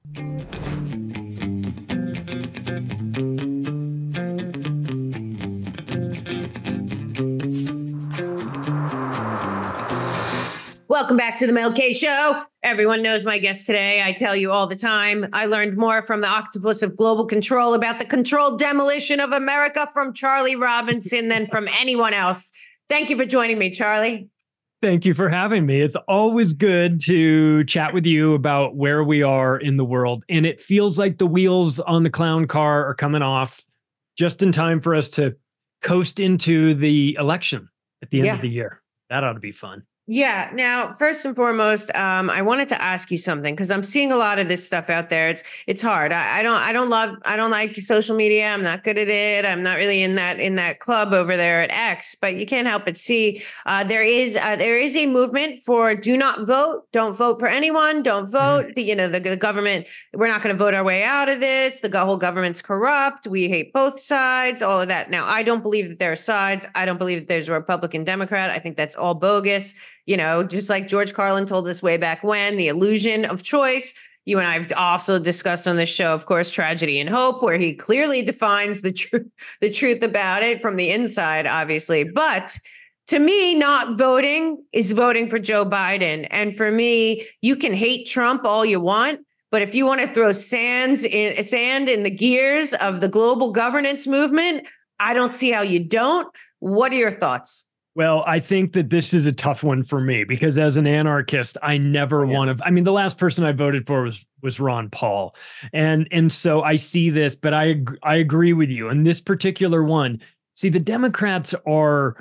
Welcome back to the Mel K Show. Everyone knows my guest today. I tell you all the time, I learned more from the octopus of global control about the controlled demolition of America from Charlie Robinson than from anyone else. Thank you for joining me, Charlie. Thank you for having me. It's always good to chat with you about where we are in the world. And it feels like the wheels on the clown car are coming off just in time for us to coast into the election at the end of the year. That ought to be fun. Yeah. Now, first and foremost, I wanted to ask you something because I'm seeing a lot of this stuff out there. It's hard. I don't like social media. I'm not good at it. I'm not really in that club over there at X. But you can't help but see there is a movement for do not vote. Don't vote for anyone. Don't vote. Mm-hmm. The government. We're not going to vote our way out of this. The whole government's corrupt. We hate both sides. All of that. Now, I don't believe that there are sides. I don't believe that there's a Republican, Democrat. I think that's all bogus. Just like George Carlin told us way back when, the illusion of choice. You and I have also discussed on this show, of course, Tragedy and Hope, where he clearly defines the truth about it from the inside, obviously. But to me, not voting is voting for Joe Biden. And for me, you can hate Trump all you want, but if you want to throw sand in the gears of the global governance movement, I don't see how you don't. What are your thoughts? Well, I think that this is a tough one for me because as an anarchist, I never want to. I mean, the last person I voted for was Ron Paul, and so I see this, but I agree with you. And this particular one, see, the Democrats are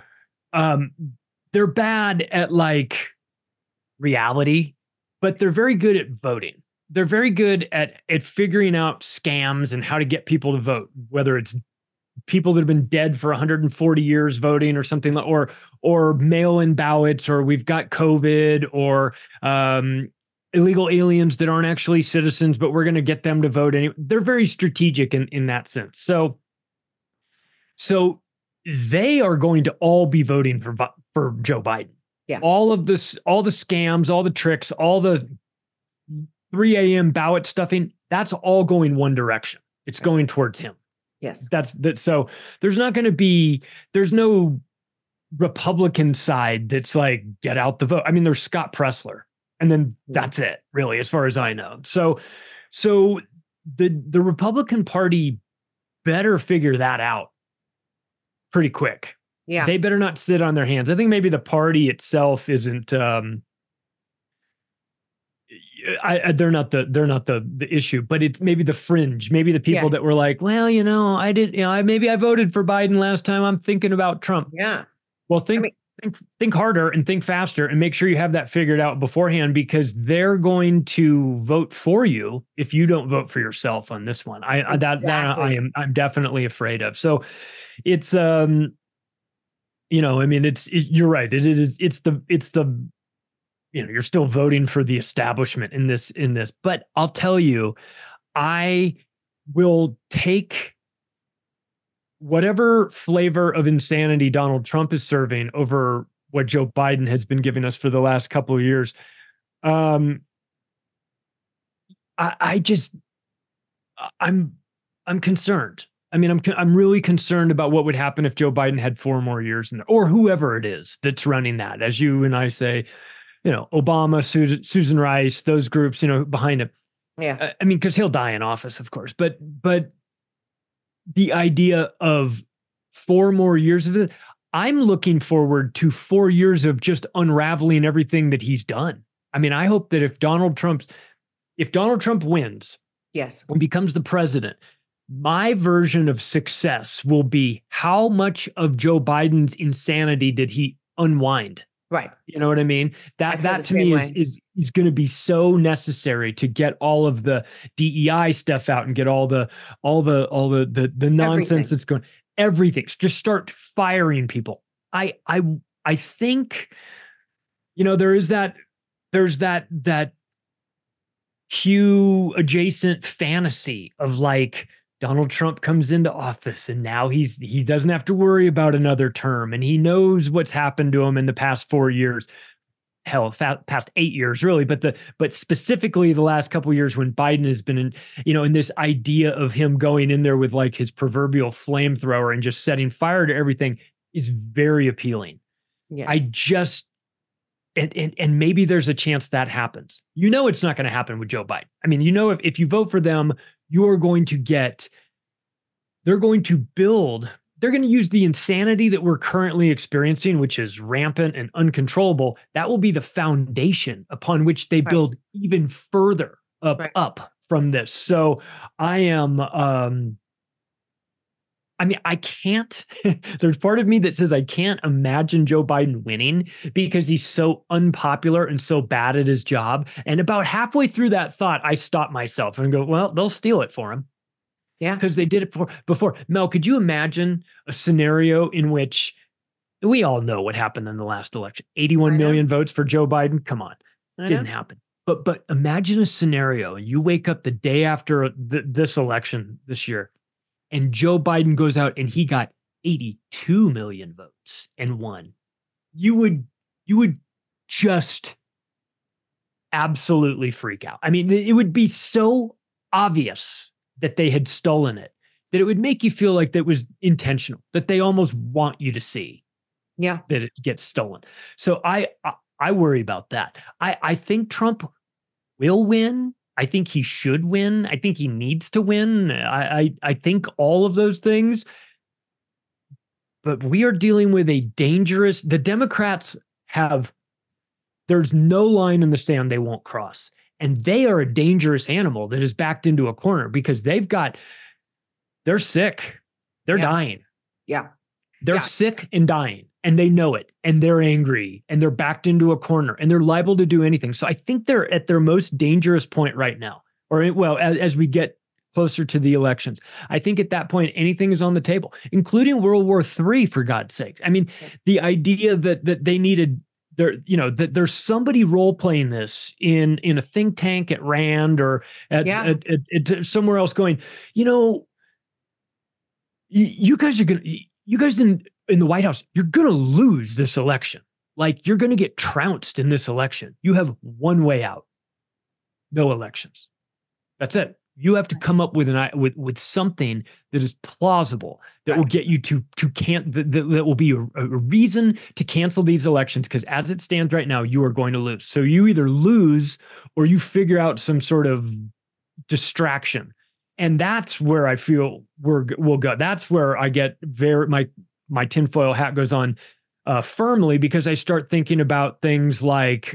they're bad at like reality, but they're very good at voting. They're very good at figuring out scams and how to get people to vote, whether it's people that have been dead for 140 years voting or something, or mail-in ballots, or we've got COVID, or illegal aliens that aren't actually citizens, but we're going to get them to vote anyway. They're very strategic in that sense. So they are going to all be voting for Joe Biden. Yeah. All the scams, all the tricks, all the 3 a.m. ballot stuffing, that's all going one direction. It's going towards him. Yes. So there's no Republican side that's like, get out the vote. I mean, there's Scott Presler, and then that's it, really, as far as I know. So the Republican Party better figure that out pretty quick. Yeah. They better not sit on their hands. I think maybe the party itself isn't they're not the issue, but it's maybe the fringe, maybe the people that were like, well, maybe I voted for Biden last time. I'm thinking about Trump. Yeah. Well, think harder and think faster and make sure you have that figured out beforehand, because they're going to vote for you if you don't vote for yourself on this one. I'm definitely afraid of. So it's, you're right. It's the you're still voting for the establishment in this, but I'll tell you, I will take whatever flavor of insanity Donald Trump is serving over what Joe Biden has been giving us for the last couple of years. I'm concerned. I mean, I'm really concerned about what would happen if Joe Biden had 4 more years in there, or whoever it is that's running that. As you and I say, Obama, Susan Rice, those groups, behind him. Yeah. I mean, because he'll die in office, of course. But the idea of 4 more years of it, I'm looking forward to 4 years of just unraveling everything that he's done. I mean, I hope that if Donald Trump wins, yes, and becomes the president, my version of success will be how much of Joe Biden's insanity did he unwind? Right. You know what I mean? That to me is going to be so necessary to get all of the DEI stuff out and get all the nonsense that's going. Everything. Just start firing people. I think, there's that Q adjacent fantasy of like Donald Trump comes into office and now he doesn't have to worry about another term and he knows what's happened to him in the past 4 years. hell, past 8 years, really, but specifically the last couple of years when Biden has been in this idea of him going in there with like his proverbial flamethrower and just setting fire to everything is very appealing. Yes. I just and maybe there's a chance that happens. It's not going to happen with Joe Biden. I mean, if you vote for them, they're going to use the insanity that we're currently experiencing, which is rampant and uncontrollable. That will be the foundation upon which they build even further up from this. So I am, I can't, there's part of me that says I can't imagine Joe Biden winning because he's so unpopular and so bad at his job. And about halfway through that thought, I stop myself and go, well, they'll steal it for him. Yeah. Because they did it before. Mel, could you imagine a scenario in which we all know what happened in the last election? 81 million votes for Joe Biden. Come on. Didn't happen. But imagine a scenario and you wake up the day after this election this year and Joe Biden goes out and he got 82 million votes and won. You would just absolutely freak out. I mean, it would be so obvious that they had stolen it, that it would make you feel like that was intentional, that they almost want you to see that it gets stolen. So I worry about that. I think Trump will win. I think he should win. I think he needs to win. I think all of those things. But we are dealing with the Democrats there's no line in the sand they won't cross. And they are a dangerous animal that is backed into a corner because they're sick. They're dying. Yeah. They're sick and dying and they know it and they're angry and they're backed into a corner and they're liable to do anything. So I think they're at their most dangerous point right now, as we get closer to the elections. I think at that point, anything is on the table, including World War III, for God's sakes. I mean, the idea that they needed that there's somebody role playing this in a think tank at Rand or at somewhere else going, you guys in the White House, you're going to lose this election. Like you're going to get trounced in this election. You have one way out. No elections. That's it. You have to come up with something that is plausible that will get you to that will be a reason to cancel these elections. Because as it stands right now, you are going to lose. So you either lose or you figure out some sort of distraction, and that's where I feel we'll go. That's where I get my tinfoil hat goes on firmly because I start thinking about things like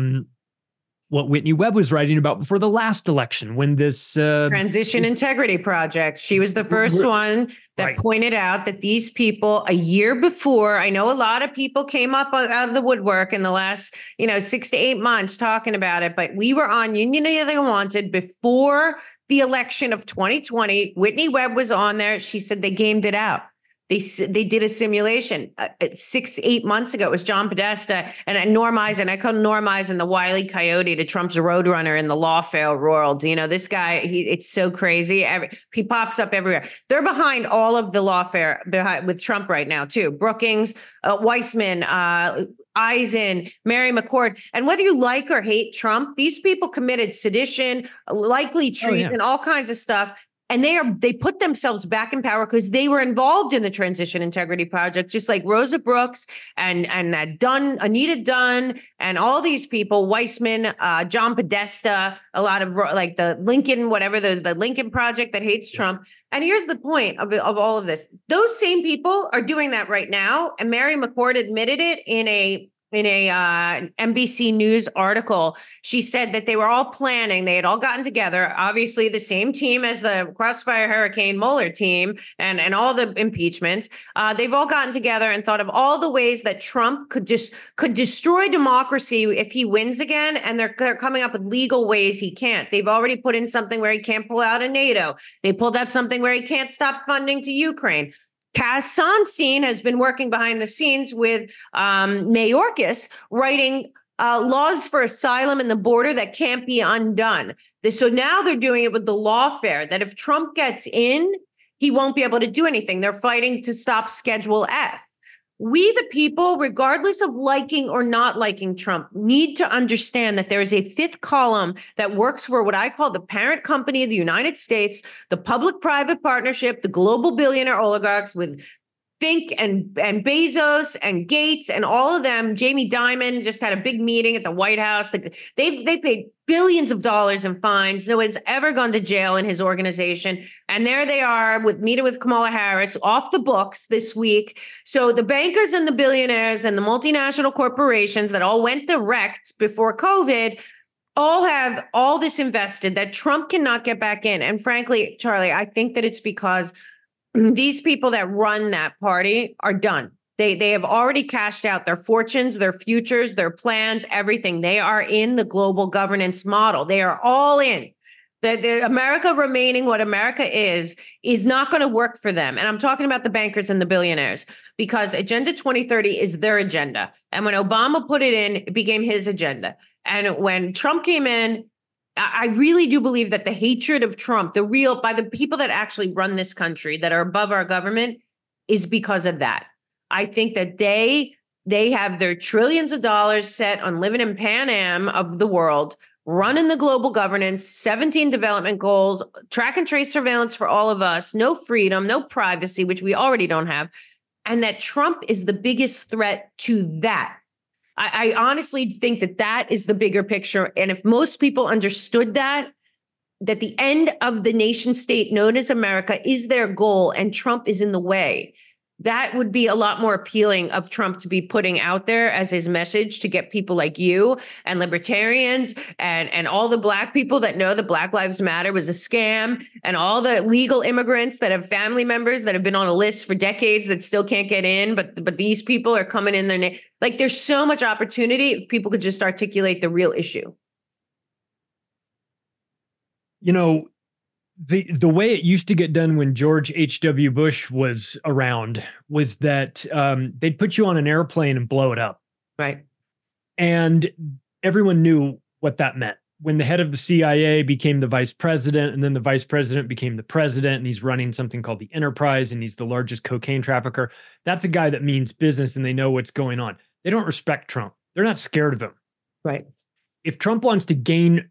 what Whitney Webb was writing about before the last election when this Transition Integrity Project. She was the first one that pointed out that these people a year before, I know a lot of people came up out of the woodwork in the last, 6 to 8 months talking about it, but we were on Union Anything Wanted before the election of 2020. Whitney Webb was on there. She said they gamed it out. They did a simulation 6-8 months ago. It was John Podesta and Norm Eisen. I call Norm Eisen the Wile E. Coyote to Trump's roadrunner in the lawfare world. This guy, it's so crazy. He pops up everywhere. They're behind all of the lawfare with Trump right now, too. Brookings, Weissman, Eisen, Mary McCord. And whether you like or hate Trump, these people committed sedition, likely treason, all kinds of stuff. And they put themselves back in power because they were involved in the Transition Integrity Project, just like Rosa Brooks and that Anita Dunn, and all these people, Weissman, John Podesta, a lot of like the Lincoln, whatever, the Lincoln Project that hates Trump. And here's the point of all of this. Those same people are doing that right now. And Mary McCord admitted it in a NBC News article. She said that they were all planning. They had all gotten together, obviously the same team as the Crossfire Hurricane Mueller team and all the impeachments. They've all gotten together and thought of all the ways that Trump could destroy democracy if he wins again. And they're coming up with legal ways he can't. They've already put in something where he can't pull out of NATO. They pulled out something where he can't stop funding to Ukraine. Cass Sunstein has been working behind the scenes with Mayorkas, writing laws for asylum and the border that can't be undone. So now they're doing it with the lawfare, that if Trump gets in, he won't be able to do anything. They're fighting to stop Schedule F, we, the people, regardless of liking or not liking Trump, need to understand that there is a fifth column that works for what I call the parent company of the United States, the public-private partnership, the global billionaire oligarchs with Fink and Bezos and Gates and all of them. Jamie Dimon just had a big meeting at the White House. They paid billions of dollars in fines. No one's ever gone to jail in his organization. And there they are meeting with Kamala Harris off the books this week. So the bankers and the billionaires and the multinational corporations that all went direct before COVID all have all this invested that Trump cannot get back in. And frankly, Charlie, I think that it's because these people that run that party are done. They have already cashed out their fortunes, their futures, their plans, everything. They are in the global governance model. They are all in. The America remaining what America is not going to work for them. And I'm talking about the bankers and the billionaires, because Agenda 2030 is their agenda. And when Obama put it in, it became his agenda. And when Trump came in, I really do believe that the hatred of Trump, by the people that actually run this country, that are above our government, is because of that. I think that they have their trillions of dollars set on living in Pan Am of the world, running the global governance, 17 development goals, track and trace surveillance for all of us, no freedom, no privacy, which we already don't have. And that Trump is the biggest threat to that. I honestly think that is the bigger picture. And if most people understood that the end of the nation state known as America is their goal and Trump is in the way, that would be a lot more appealing of Trump to be putting out there as his message to get people like you and libertarians and all the Black people that know that Black Lives Matter was a scam, and all the legal immigrants that have family members that have been on a list for decades that still can't get in, but these people are coming in their name. Like, there's so much opportunity if people could just articulate the real issue. You know, the way it used to get done when George H.W. Bush was around was that they'd put you on an airplane and blow it up. Right. And everyone knew what that meant. When the head of the CIA became the vice president, and then the vice president became the president, and he's running something called the Enterprise, and he's the largest cocaine trafficker, that's a guy that means business and they know what's going on. They don't respect Trump. They're not scared of him. Right. If Trump wants to gain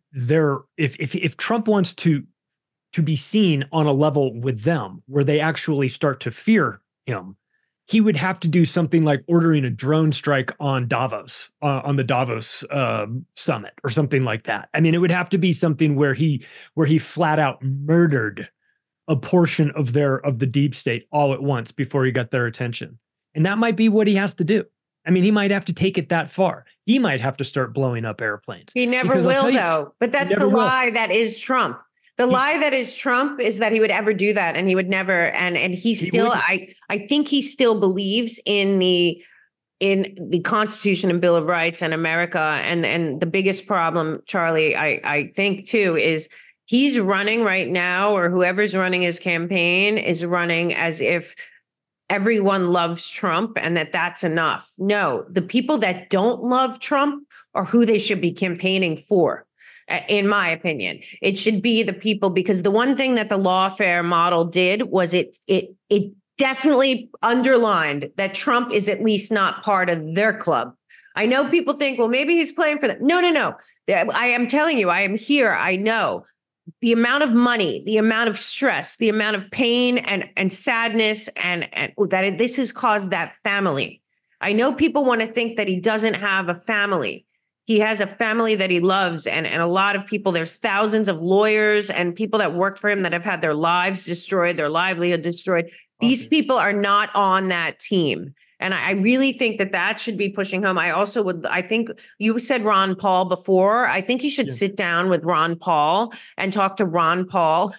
if Trump wants to be seen on a level with them where they actually start to fear him, he would have to do something like ordering a drone strike on Davos, on the Davos summit or something like that. I mean, it would have to be something where he flat out murdered a portion of the deep state all at once before he got their attention. And that might be what he has to do. I mean, he might have to take it that far. He might have to start blowing up airplanes. He never will, though. But that's the lie that is Trump. The lie that is Trump is that he would ever do that, and he would never. And he still, I think he still believes in the Constitution and Bill of Rights and America. And the biggest problem, Charlie, I think too, is he's running right now, or whoever's running his campaign is running as if everyone loves Trump and that's enough. No, the people that don't love Trump are who they should be campaigning for. In my opinion, it should be the people, because the one thing that the lawfare model did was it definitely underlined that Trump is at least not part of their club. I know people think, well, maybe he's playing for them. No. I am telling you, I am here. I know the amount of money, the amount of stress, the amount of pain and sadness and that this has caused that family. I know people want to think that he doesn't have a family. He has a family that he loves, and a lot of people, there's thousands of lawyers and people that worked for him that have had their lives destroyed, their livelihood destroyed. These people are not on that team. And I really think that should be pushing home. I think you said Ron Paul before. I think he should sit down with Ron Paul and talk to Ron Paul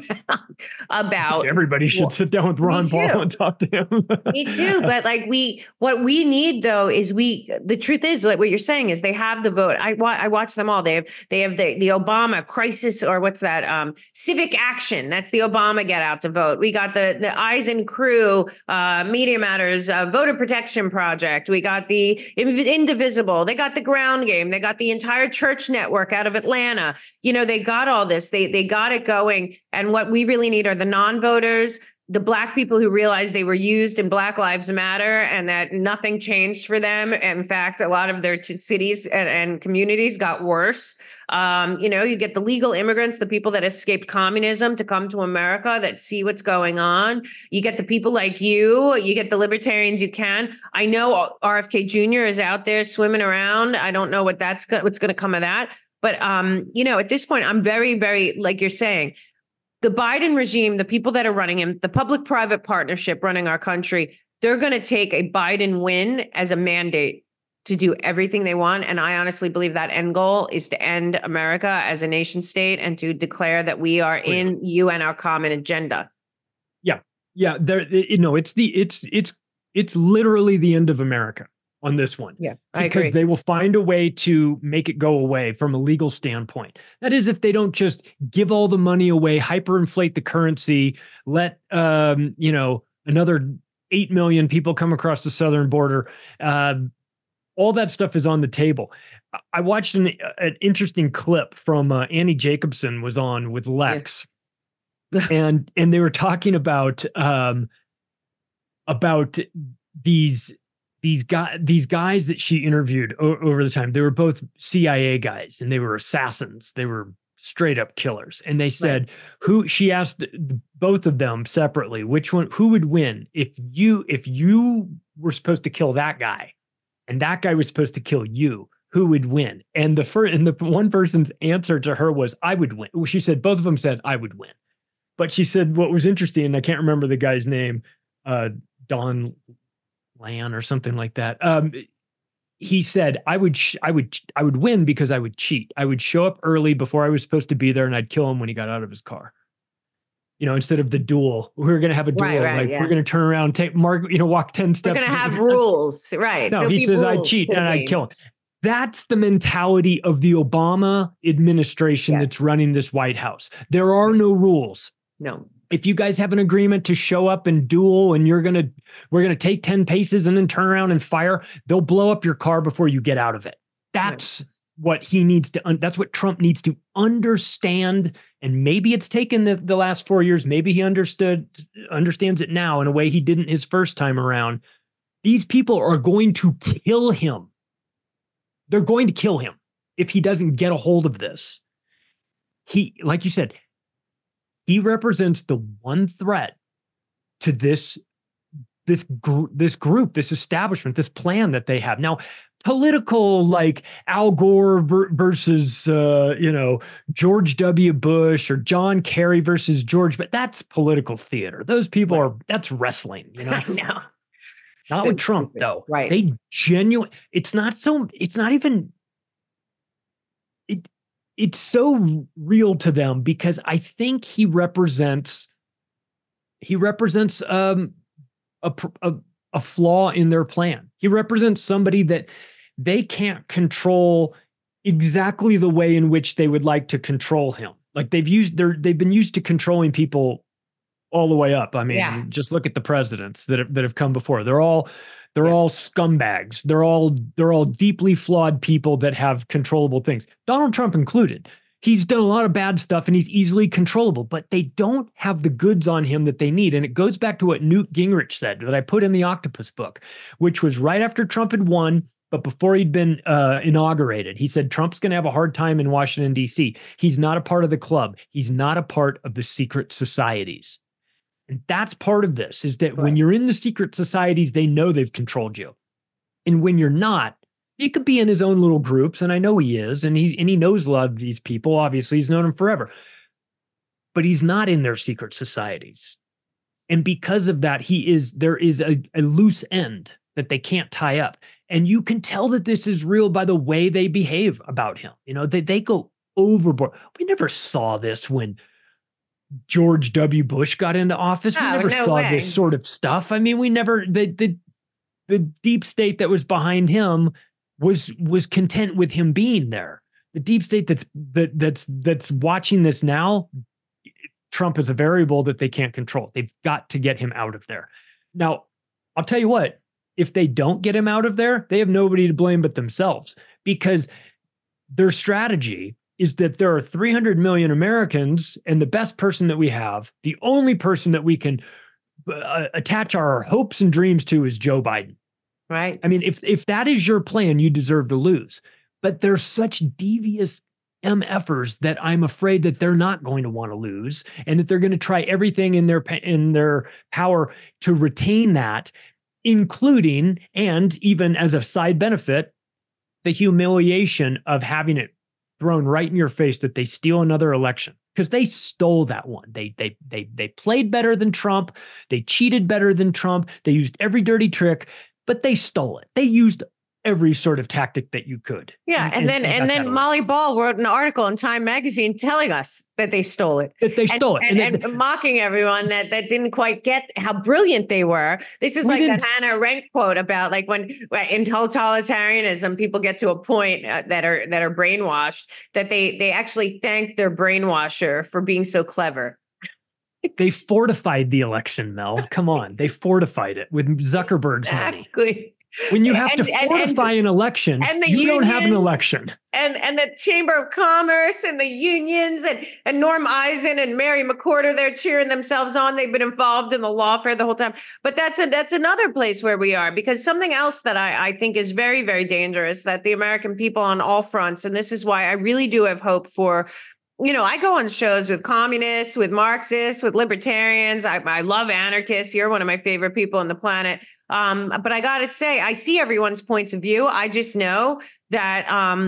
about. Everybody should sit down with Ron Paul and talk to him. Me too. But what we need though is the truth is, like what you're saying is they have the vote. I watch them all. They have the Obama crisis, or what's that? Civic Action. That's the Obama Get Out to Vote. We got the Eyes and Crew, Media Matters, Voter Protection Project. We got the Indivisible. They got the Ground Game. They got the entire church network out of Atlanta. They got all this. They got it going. And what we really need are the non-voters, the Black people who realized they were used in Black Lives Matter and that nothing changed for them. In fact, a lot of their cities and communities got worse. You get the legal immigrants, the people that escaped communism to come to America that see what's going on. You get the people like you get the libertarians you can. I know RFK Jr. is out there swimming around. I don't know what's going to come of that. But, at this point, I'm very, very, like you're saying, the Biden regime, the people that are running him, the public-private partnership running our country, they're going to take a Biden win as a mandate to do everything they want. And I honestly believe that end goal is to end America as a nation state and to declare that we are in UN, our common agenda. Yeah. Yeah. It's literally the end of America on this one. Yeah, I agree. Because they will find a way to make it go away from a legal standpoint. That is, if they don't just give all the money away, hyperinflate the currency, let another 8 million people come across the southern border. All that stuff is on the table. I watched an interesting clip from Annie Jacobson was on with Lex, and they were talking about these guys that she interviewed over the time. They were both CIA guys, and they were assassins. They were straight up killers. And they said, she asked both of them separately, who would win if you were supposed to kill that guy and that guy was supposed to kill you, who would win? And the one person's answer to her was, I would win. She said, both of them said, I would win. But she said, what was interesting, and I can't remember the guy's name, Don Lan or something like that. He said, I would win because I would cheat. I would show up early before I was supposed to be there, and I'd kill him when he got out of his car. Instead of the duel, we were going to have a duel. We're going to turn around, take Mark, walk 10 steps. We're going to have rules, right? No, he says I'd cheat and I'd kill him. That's the mentality of the Obama administration that's running this White House. There are no rules. No. If you guys have an agreement to show up and duel and we're going to take 10 paces and then turn around and fire, they'll blow up your car before you get out of it. That's what he needs to, that's what Trump needs to understand. And maybe it's taken the last 4 years. Maybe he understands it now in a way he didn't his first time around. These people are going to kill him. They're going to kill him if he doesn't get a hold of this. He, like you said, he represents the one threat to this group, this establishment, this plan that they have. Now, political, like Al Gore versus, George W. Bush or John Kerry versus George, but that's political theater. Those people that's wrestling, I know. Not with Trump, though. Right. They it's so real to them because I think he represents a flaw in their plan. He represents somebody that they can't control exactly the way in which they would like to control him. Like they've been used to controlling people all the way up. I mean, just look at the presidents that have come before. They're all scumbags. They're all deeply flawed people that have controllable things. Donald Trump included. He's done a lot of bad stuff and he's easily controllable, but they don't have the goods on him that they need. And it goes back to what Newt Gingrich said that I put in the Octopus book, which was right after Trump had won, but before he'd been inaugurated. He said, Trump's going to have a hard time in Washington, D.C. He's not a part of the club. He's not a part of the secret societies. And that's part of this, is that when you're in the secret societies, they know they've controlled you. And when you're not, he could be in his own little groups, and I know he is, and he knows a lot of these people. Obviously, he's known them forever. But he's not in their secret societies. And because of that, there is a loose end that they can't tie up. And you can tell that this is real by the way they behave about him. They go overboard. We never saw this when George W. Bush got into office. We never saw this sort of stuff. I mean, we never, the deep state that was behind him was content with him being there. The deep state that's watching this now, Trump is a variable that they can't control. They've got to get him out of there. Now, I'll tell you what, if they don't get him out of there, they have nobody to blame but themselves, because their strategy is that there are 300 million Americans, and the best person that we have, the only person that we can attach our hopes and dreams to is Joe Biden. Right. I mean, if that is your plan, you deserve to lose. But they're such devious MFers that I'm afraid that they're not going to want to lose, and that they're going to try everything in their power to retain that, including, and even as a side benefit, the humiliation of having it thrown right in your face that they steal another election, because they stole that one. They played better than Trump. They cheated better than Trump. They used every dirty trick, but they stole it. They used every sort of tactic that you could. Yeah. And then Molly Ball wrote an article in Time magazine telling us that they stole it. That they stole it. And mocking everyone that didn't quite get how brilliant they were. This is like that Hannah Arendt quote about like when in totalitarianism, people get to a point that are brainwashed, that they actually thank their brainwasher for being so clever. They fortified the election, Mel. Come on. They fortified it with Zuckerberg's money. When you have to fortify an election, and you don't have an election. And the Chamber of Commerce and the unions and Norm Eisen and Mary McWhorter, they're cheering themselves on. They've been involved in the lawfare the whole time. But that's another place where we are, because something else that I think is very, very dangerous, that the American people on all fronts, and this is why I really do have hope for, I go on shows with communists, with Marxists, with libertarians. I love anarchists. You're one of my favorite people on the planet. But I got to say, I see everyone's points of view. I just know that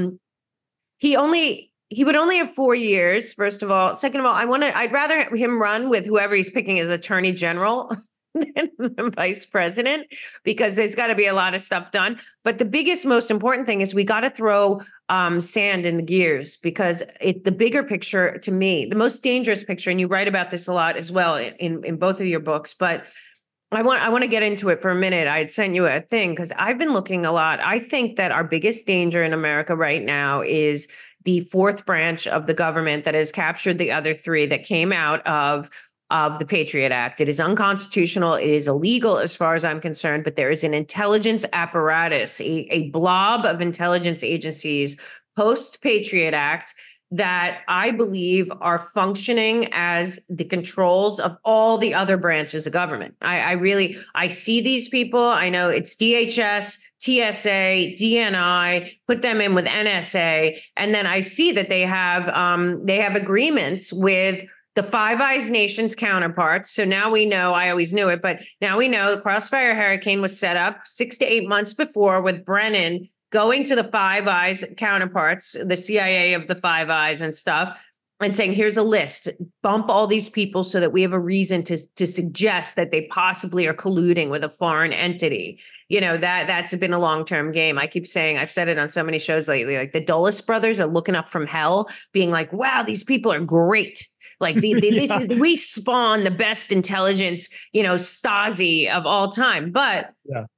he would only have 4 years, first of all. Second of all, I'd rather him run with whoever he's picking as attorney general than the vice president, because there's got to be a lot of stuff done. But the biggest, most important thing is we got to throw sand in the gears, because the bigger picture, to me, the most dangerous picture, and you write about this a lot as well in both of your books, but I want to get into it for a minute. I had sent you a thing because I've been looking a lot. I think that our biggest danger in America right now is the fourth branch of the government that has captured the other three that came out of the Patriot Act. It is unconstitutional. It is illegal as far as I'm concerned, but there is an intelligence apparatus, a blob of intelligence agencies post-Patriot Act that I believe are functioning as the controls of all the other branches of government. I see these people. I know it's DHS, TSA, DNI, put them in with NSA. And then I see that they have agreements with the Five Eyes nation's counterparts. So now we know, I always knew it, but now we know the Crossfire Hurricane was set up 6 to 8 months before, with Brennan going to the Five Eyes counterparts, the CIA of the Five Eyes and stuff, and saying, here's a list, bump all these people so that we have a reason to suggest that they possibly are colluding with a foreign entity. That's been a long-term game. I keep saying, I've said it on so many shows lately, like the Dulles brothers are looking up from hell, being like, wow, these people are great. Like we spawn the best intelligence, Stasi of all time. But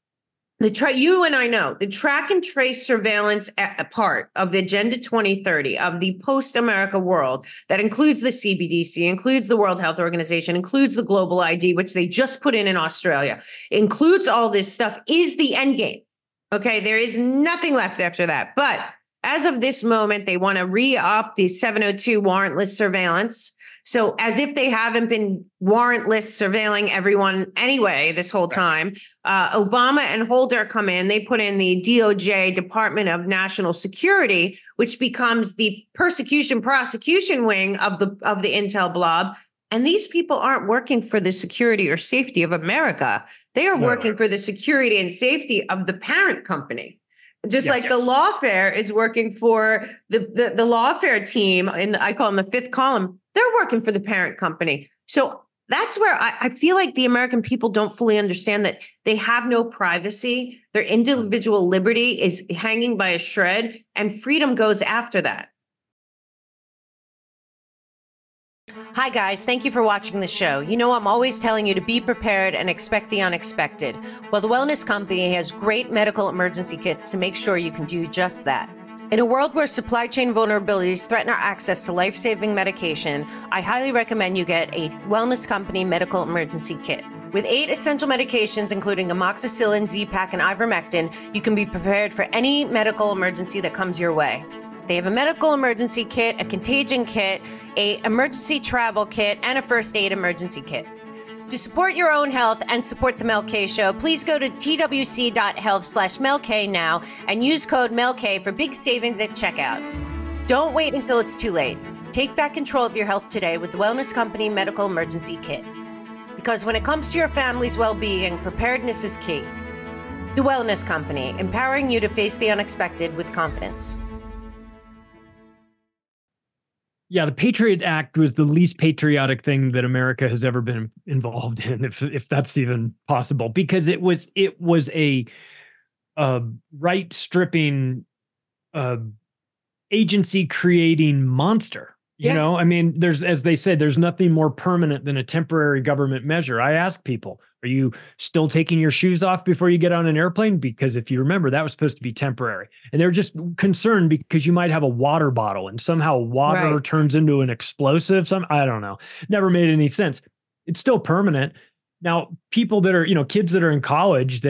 you and I know the track and trace surveillance part of the Agenda 2030 of the post-America world that includes the CBDC, includes the World Health Organization, includes the global ID, which they just put in Australia, includes all this stuff, is the end game. Okay, there is nothing left after that. But as of this moment, they want to re-up the 702 warrantless surveillance. So as if they haven't been warrantless surveilling everyone anyway this whole time. Obama and Holder come in. They put in the DOJ, Department of National Security, which becomes the persecution prosecution wing of the intel blob. And these people aren't working for the security or safety of America. They are working for the security and safety of the parent company. Just like the lawfare is working for the lawfare team, I call them the fifth column. They're working for the parent company. So that's where I feel like the American people don't fully understand that they have no privacy. Their individual liberty is hanging by a shred, and freedom goes after that. Hi, guys. Thank you for watching the show. I'm always telling you to be prepared and expect the unexpected. Well, the Wellness Company has great medical emergency kits to make sure you can do just that. In a world where supply chain vulnerabilities threaten our access to life-saving medication, I highly recommend you get a Wellness Company medical emergency kit. With 8 essential medications, including amoxicillin, Z-Pak, and ivermectin, you can be prepared for any medical emergency that comes your way. They have a medical emergency kit, a contagion kit, a emergency travel kit, and a first aid emergency kit. To support your own health and support the Mel K Show, please go to twc.health/MelK now and use code MelK for big savings at checkout. Don't wait until it's too late. Take back control of your health today with the Wellness Company Medical Emergency Kit. Because when it comes to your family's well-being, preparedness is key. The Wellness Company, empowering you to face the unexpected with confidence. Yeah, the Patriot Act was the least patriotic thing that America has ever been involved in, if that's even possible, because it was a right stripping, agency creating monster. You know, I mean, as they said, there's nothing more permanent than a temporary government measure. I ask people, are you still taking your shoes off before you get on an airplane? Because if you remember, that was supposed to be temporary. And they're just concerned because you might have a water bottle and somehow water turns into an explosive. I don't know. Never made any sense. It's still permanent. Now, people that are, kids that are in college,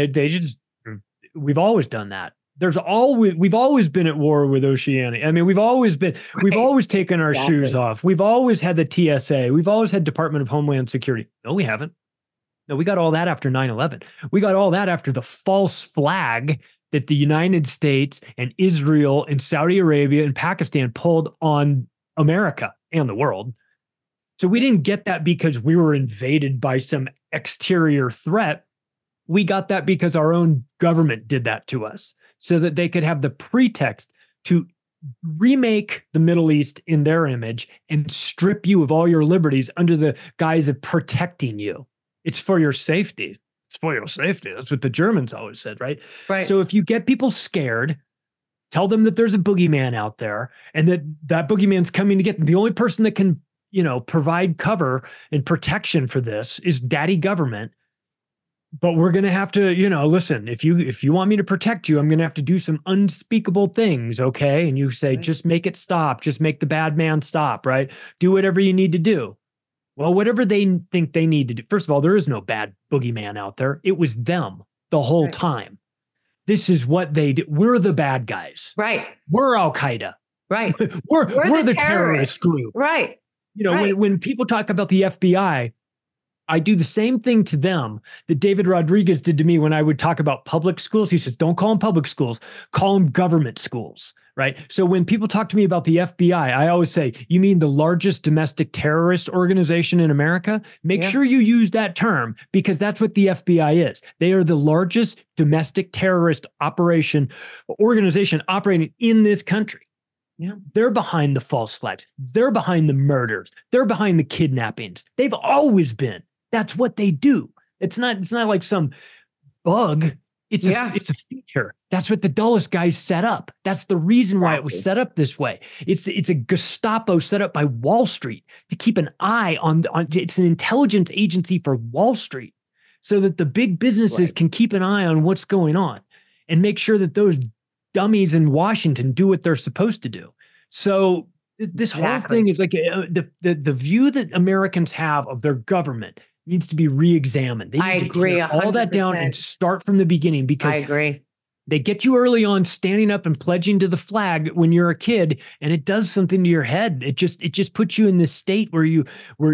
we've always done that. We've always been at war with Oceania. I mean, we've always taken our shoes off. We've always had the TSA. We've always had Department of Homeland Security. No, we haven't. No, we got all that after 9/11. We got all that after the false flag that the United States and Israel and Saudi Arabia and Pakistan pulled on America and the world. So we didn't get that because we were invaded by some exterior threat. We got that because our own government did that to us, so that they could have the pretext to remake the Middle East in their image and strip you of all your liberties under the guise of protecting you. It's for your safety. It's for your safety. That's what the Germans always said, right? Right. So if you get people scared, tell them that there's a boogeyman out there and that boogeyman's coming to get them. The only person that can, provide cover and protection for this is daddy government. But we're going to have to, listen, if you want me to protect you, I'm going to have to do some unspeakable things. Okay. And you say, just make it stop. Just make the bad man stop, right? Do whatever you need to do. Well, whatever they think they need to do. First of all, there is no bad boogeyman out there. It was them the whole time. This is what they do. We're the bad guys. Right. We're Al-Qaeda. Right. We're the terrorist group. Right. When people talk about the FBI, I do the same thing to them that David Rodriguez did to me when I would talk about public schools. He says, don't call them public schools, call them government schools, right? So when people talk to me about the FBI, I always say, you mean the largest domestic terrorist organization in America? Make sure you use that term, because that's what the FBI is. They are the largest domestic terrorist organization operating in this country. Yeah. They're behind the false flags. They're behind the murders. They're behind the kidnappings. They've always been. That's what they do. It's not like some bug. It's a feature. That's what the Dulles guys set up. That's the reason why it was set up this way. It's a Gestapo set up by Wall Street to keep an eye on it's an intelligence agency for Wall Street, so that the big businesses can keep an eye on what's going on and make sure that those dummies in Washington do what they're supposed to do. So this whole thing is like the view that Americans have of their government needs to be re-examined. They need to tear all that down and start from the beginning, because I agree. They get you early on standing up and pledging to the flag when you're a kid, and it does something to your head. It just puts you in this state where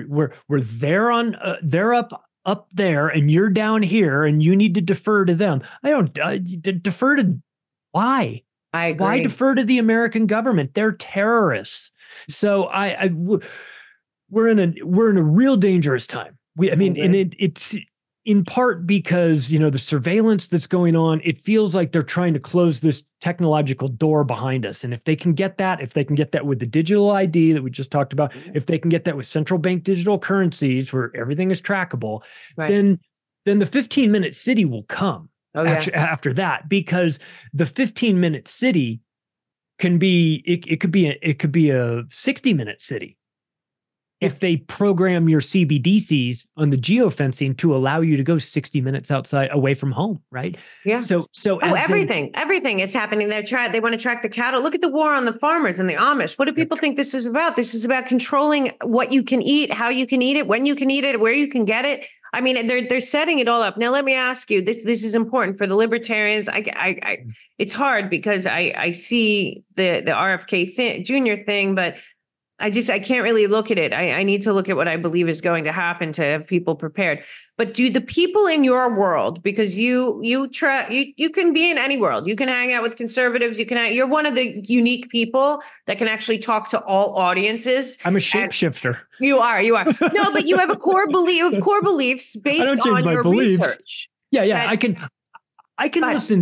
they're up there and you're down here and you need to defer to them. I don't defer to why? I agree. Why defer to the American government? They're terrorists. So we're in a real dangerous time. It's in part because, the surveillance that's going on, it feels like they're trying to close this technological door behind us. And if they can get that with the digital ID that we just talked about, if they can get that with central bank digital currencies where everything is trackable, then the 15-minute city will come after that, because the 15-minute city can be, it could be a 60-minute city. If they program your CBDCs on the geofencing to allow you to go 60 minutes outside away from home, right? Yeah. So everything is happening. They want to track the cattle. Look at the war on the farmers and the Amish. What do people think this is about? This is about controlling what you can eat, how you can eat it, when you can eat it, where you can get it. I mean, they're setting it all up. Now, let me ask you, this is important for the libertarians. It's hard because I see the RFK Jr. thing, but I can't really look at it. I need to look at what I believe is going to happen to have people prepared. But do the people in your world, because you can be in any world. You can hang out with conservatives. You're one of the unique people that can actually talk to all audiences. I'm a shapeshifter. You are. No, but you have core beliefs based on your research. Yeah. I can listen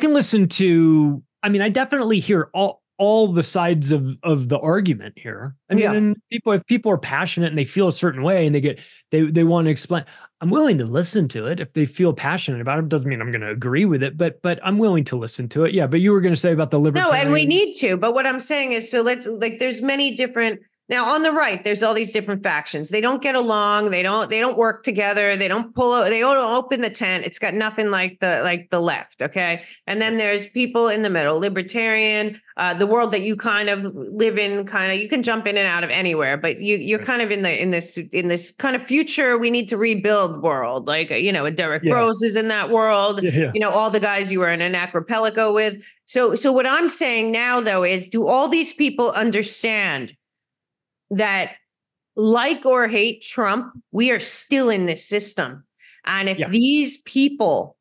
to, I mean, I definitely hear all the sides of the argument here. I mean, and if people are passionate and they feel a certain way and they want to explain, I'm willing to listen to it. If they feel passionate about it, doesn't mean I'm going to agree with it, but I'm willing to listen to it. Yeah. But you were going to say about the libertarian. No, and we need to, but what I'm saying is, so there's many different. Now on the right, there's all these different factions. They don't get along. They don't work together. They don't open the tent. It's got nothing like the left. Okay. And then there's people in the middle, libertarian, the world that you kind of live in, you can jump in and out of anywhere, but you're kind of in this kind of future, we need to rebuild world. Like, a Derek Rose is in that world, all the guys you were in an archipelago with. So what I'm saying now though, is do all these people understand that, like or hate Trump, we are still in this system. And if these people,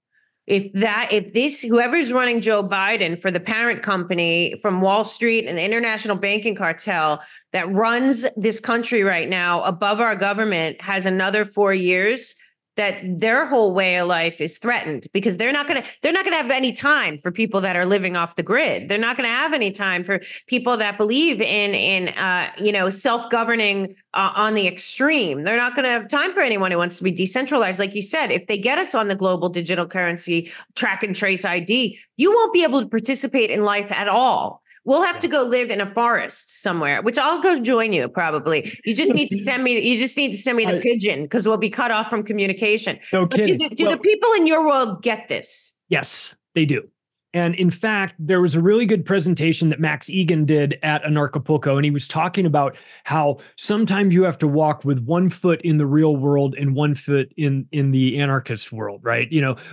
whoever's running Joe Biden for the parent company from Wall Street and the international banking cartel that runs this country right now above our government has another 4 years, that their whole way of life is threatened, because they're not going to have any time for people that are living off the grid. They're not going to have any time for people that believe in self-governing on the extreme. They're not going to have time for anyone who wants to be decentralized. Like you said, if they get us on the global digital currency track and trace ID, you won't be able to participate in life at all. We'll have to go live in a forest somewhere, which I'll go join you probably. You just need to send me the pigeon, because we'll be cut off from communication. No kidding. Do the people in your world get this? Yes, they do. And in fact, there was a really good presentation that Max Egan did at Anarchapulco, and he was talking about how sometimes you have to walk with 1 foot in the real world and 1 foot in the anarchist world, right?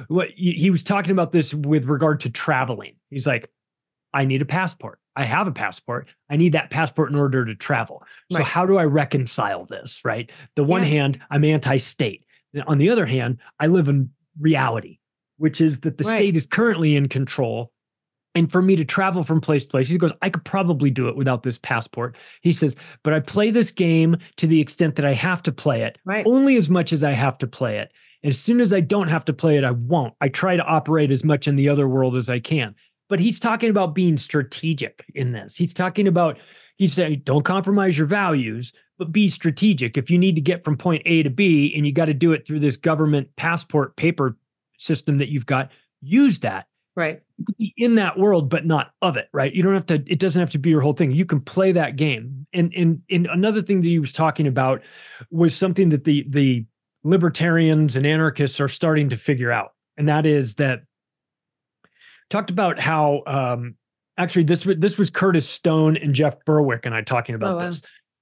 He was talking about this with regard to traveling. He's like, I need a passport. I have a passport. I need that passport in order to travel. So how do I reconcile this, right? The one hand, I'm anti-state. On the other hand, I live in reality, which is that the state is currently in control. And for me to travel from place to place, he goes, I could probably do it without this passport. He says, but I play this game to the extent that I have to play it, only as much as I have to play it. As soon as I don't have to play it, I won't. I try to operate as much in the other world as I can. But he's talking about being strategic in this. He's saying, don't compromise your values, but be strategic. If you need to get from point A to B and you got to do it through this government passport paper system that you've got, use that. Right. You can be in that world, but not of it, right? You don't have to, it doesn't have to be your whole thing. You can play that game. And another thing that he was talking about was something that the libertarians and anarchists are starting to figure out. And that is that talked about how actually this was Curtis Stone and Jeff Berwick and I talking about this.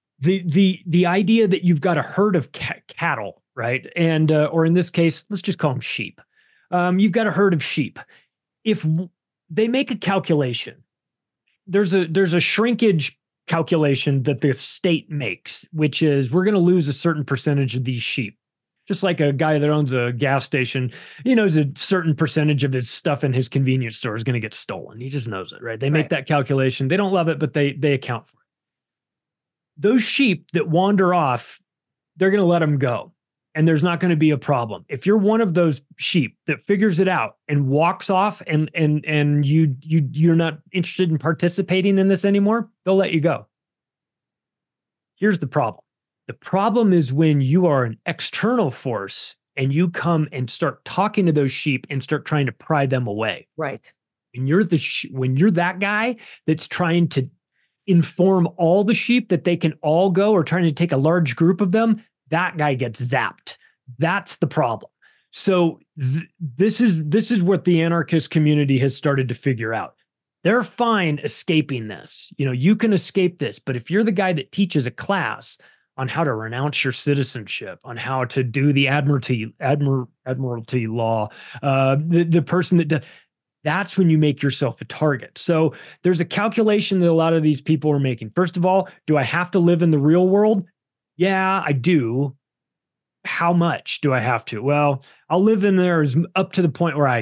The idea that you've got a herd of cattle, right? And or in this case, let's just call them sheep. You've got a herd of sheep. If they make a calculation, there's a shrinkage calculation that the state makes, which is we're going to lose a certain percentage of these sheep. Just like a guy that owns a gas station, he knows a certain percentage of his stuff in his convenience store is going to get stolen. He just knows it, right? They make that calculation. They don't love it, but they account for it. Those sheep that wander off, they're going to let them go. And there's not going to be a problem. If you're one of those sheep that figures it out and walks off and you're not interested in participating in this anymore, they'll let you go. Here's the problem. The problem is when you are an external force and you come and start talking to those sheep and start trying to pry them away. Right. And when you're that guy that's trying to inform all the sheep that they can all go, or trying to take a large group of them, that guy gets zapped. That's the problem. So this is what the anarchist community has started to figure out. They're fine escaping this. You can escape this, but if you're the guy that teaches a class on how to renounce your citizenship, on how to do the admiralty law, the person that that's when you make yourself a target. So there's a calculation that a lot of these people are making. First of all, do I have to live in the real world? Yeah, I do. How much do I have to? Well, I'll live in there as up to the point where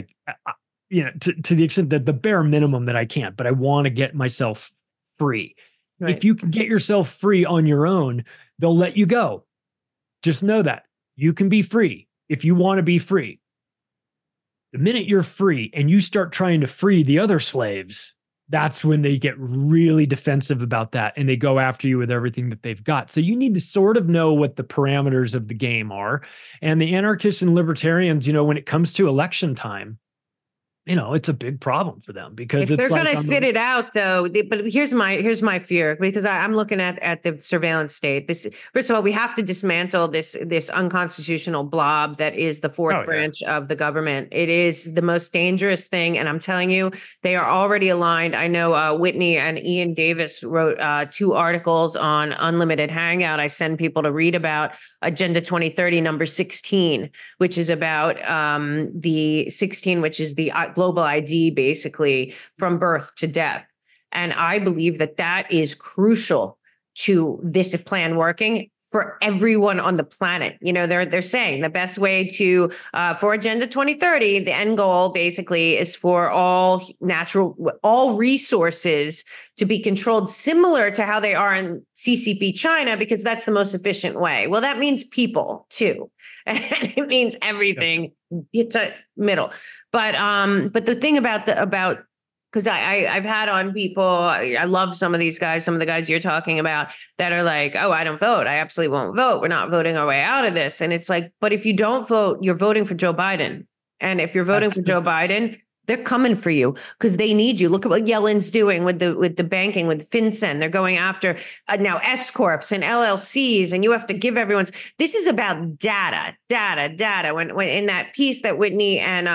to the extent that the bare minimum that I can, but I want to get myself free. Right. If you can get yourself free on your own, they'll let you go. Just know that you can be free if you want to be free. The minute you're free and you start trying to free the other slaves, that's when they get really defensive about that and they go after you with everything that they've got. So you need to sort of know what the parameters of the game are. And the anarchists and libertarians, when it comes to election time, it's a big problem for them because if they're going to sit it out, though. But here's my fear, because I'm looking at the surveillance state. First of all, we have to dismantle this unconstitutional blob that is the fourth branch of the government. It is the most dangerous thing, and I'm telling you, they are already aligned. I know Whitney and Ian Davis wrote 2 articles on Unlimited Hangout. I send people to read about Agenda 2030 number 16, which is about the 16, which is the global ID, basically from birth to death. And I believe that is crucial to this plan working for everyone on the planet. They're saying the best way to for Agenda 2030, the end goal basically is for all resources to be controlled similar to how they are in CCP China, because that's the most efficient way. Well, that means people too. And it means everything. It's a middle. But the thing about because I've had on people, I love some of these guys, some of the guys you're talking about that are like, oh, I don't vote. I absolutely won't vote. We're not voting our way out of this. And it's like, but if you don't vote, you're voting for Joe Biden. And if you're voting for Joe Biden, they're coming for you because they need you. Look at what Yellen's doing with the banking, with FinCEN. They're going after now S corps and LLCs, and you have to give this is about data. When in that piece that Whitney and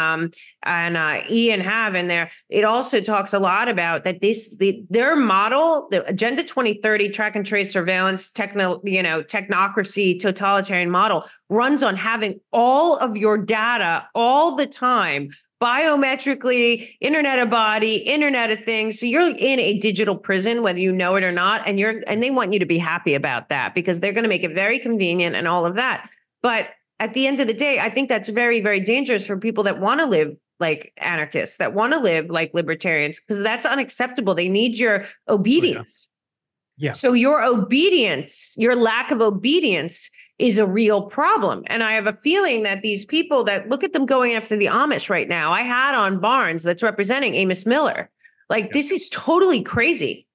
Ian have in there, it also talks a lot about that their model, the Agenda 2030 track and trace surveillance, technocracy, totalitarian model runs on having all of your data all the time, biometrically, Internet of Body, Internet of Things. So you're in a digital prison, whether you know it or not. And they want you to be happy about that because they're going to make it very convenient and all of that. But at the end of the day, I think that's very, very dangerous for people that want to live like anarchists, that want to live like libertarians, because that's unacceptable. They need your obedience. Yeah. So your obedience, your lack of obedience is a real problem. And I have a feeling that these people that look at them going after the Amish right now, I had on Barnes that's representing Amos Miller. This is totally crazy.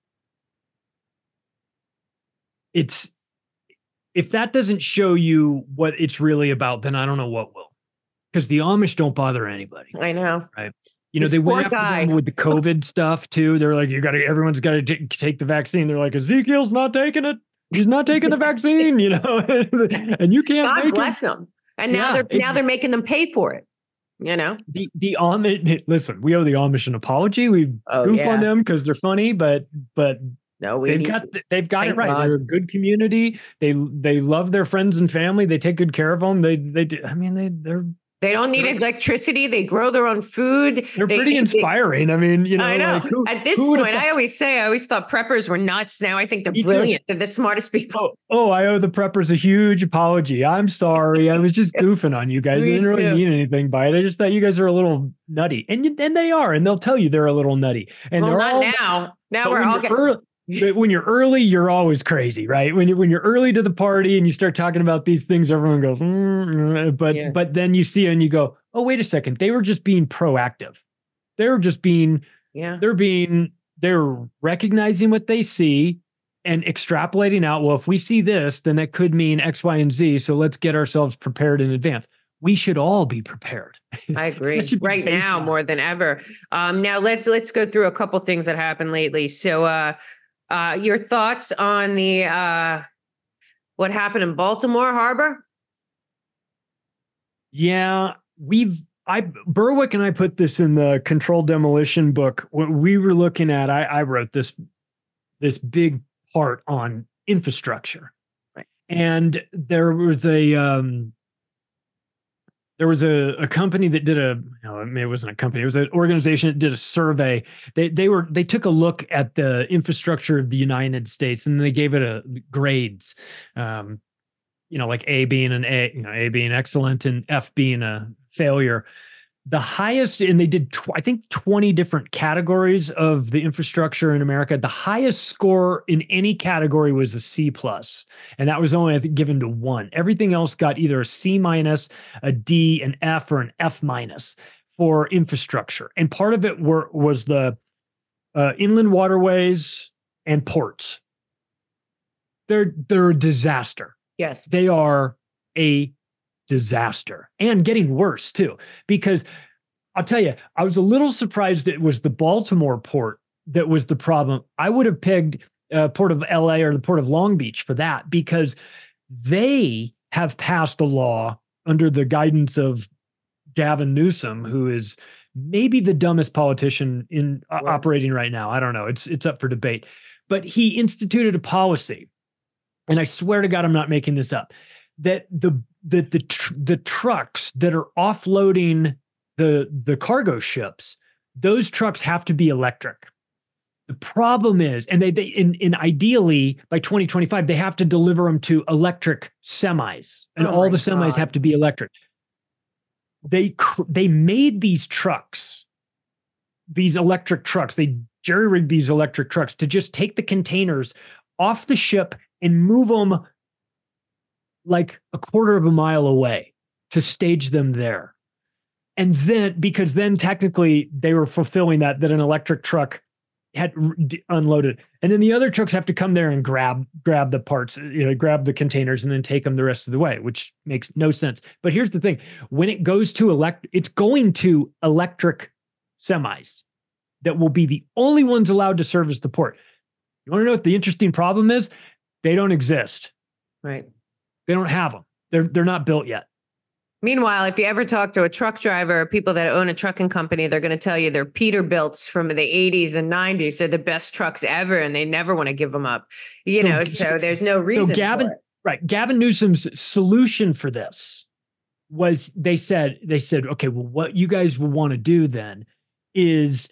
If that doesn't show you what it's really about, then I don't know what will. Because the Amish don't bother anybody. I know. Right. They went after them with the COVID stuff too. They're like, everyone's got to take the vaccine. They're like, Ezekiel's not taking it. He's not taking the vaccine, and you can't. God bless them. And now they're making them pay for it. The Amish. Listen, we owe the Amish an apology. We goof on them because they're funny, but no, they've got it right. God. They're a good community. They love their friends and family. They take good care of them. They do. I mean, they don't need electricity. They grow their own food. They're pretty inspiring. I mean, I know. At this point, I always thought preppers were nuts. Now I think they're brilliant. They're the smartest people. Oh, I owe the preppers a huge apology. I'm sorry. I was just goofing on you guys. I didn't really mean anything by it. I just thought you guys are a little nutty. And they are. And they'll tell you they're a little nutty. And they're not now. Now we're all getting... But when you're early, you're always crazy, right? When you're early to the party and you start talking about these things, everyone goes, but then you see it and you go, oh, wait a second. They were just being proactive. They're just being, they're recognizing what they see and extrapolating out. Well, if we see this, then that could mean X, Y, and Z. So let's get ourselves prepared in advance. We should all be prepared. I agree. Right now, more than ever. Now let's go through a couple things that happened lately. So, your thoughts on the what happened in Baltimore Harbor? Yeah, Berwick and I put this in the controlled demolition book. What we were looking at, I wrote this big part on infrastructure, right? And there was a there was a company that did it wasn't a company, it was an organization that did a survey. They took a look at the infrastructure of the United States and they gave it grades. Like A being an A, A being excellent and F being a failure. The highest, and they did, I think, 20 different categories of the infrastructure in America. The highest score in any category was a C plus, and that was only, I think, given to one. Everything else got either a C minus, a D, an F, or an F minus for infrastructure. And part of it was the inland waterways and ports. They're a disaster. Yes, they are a disaster, and getting worse too, because I'll tell you, I was a little surprised it was the Baltimore port that was the problem. I would have pegged Port of LA or the Port of Long Beach for that, because they have passed a law under the guidance of Gavin Newsom, who is maybe the dumbest politician in operating right now. I don't know. It's up for debate, but he instituted a policy, and I swear to God, I'm not making this up, that the trucks that are offloading the cargo ships, those trucks have to be electric. The problem is, and they ideally by 2025 they have to deliver them to electric semis, and all the semis have to be electric. They made these trucks, these electric trucks. They jerry-rigged these electric trucks to just take the containers off the ship and move them like a quarter of a mile away to stage them there. And then, because then technically they were fulfilling that an electric truck had unloaded. And then the other trucks have to come there and grab the parts, grab the containers and then take them the rest of the way, which makes no sense. But here's the thing. When it goes to it's going to electric semis that will be the only ones allowed to service the port. You want to know what the interesting problem is? They don't exist. Right. They don't have them. They're not built yet. Meanwhile, if you ever talk to a truck driver or people that own a trucking company, they're going to tell you their Peterbilts from the 80s and 90s are the best trucks ever, and they never want to give them up. So there's no reason for it. Right. Gavin Newsom's solution for this was they said, okay, well, what you guys will want to do then is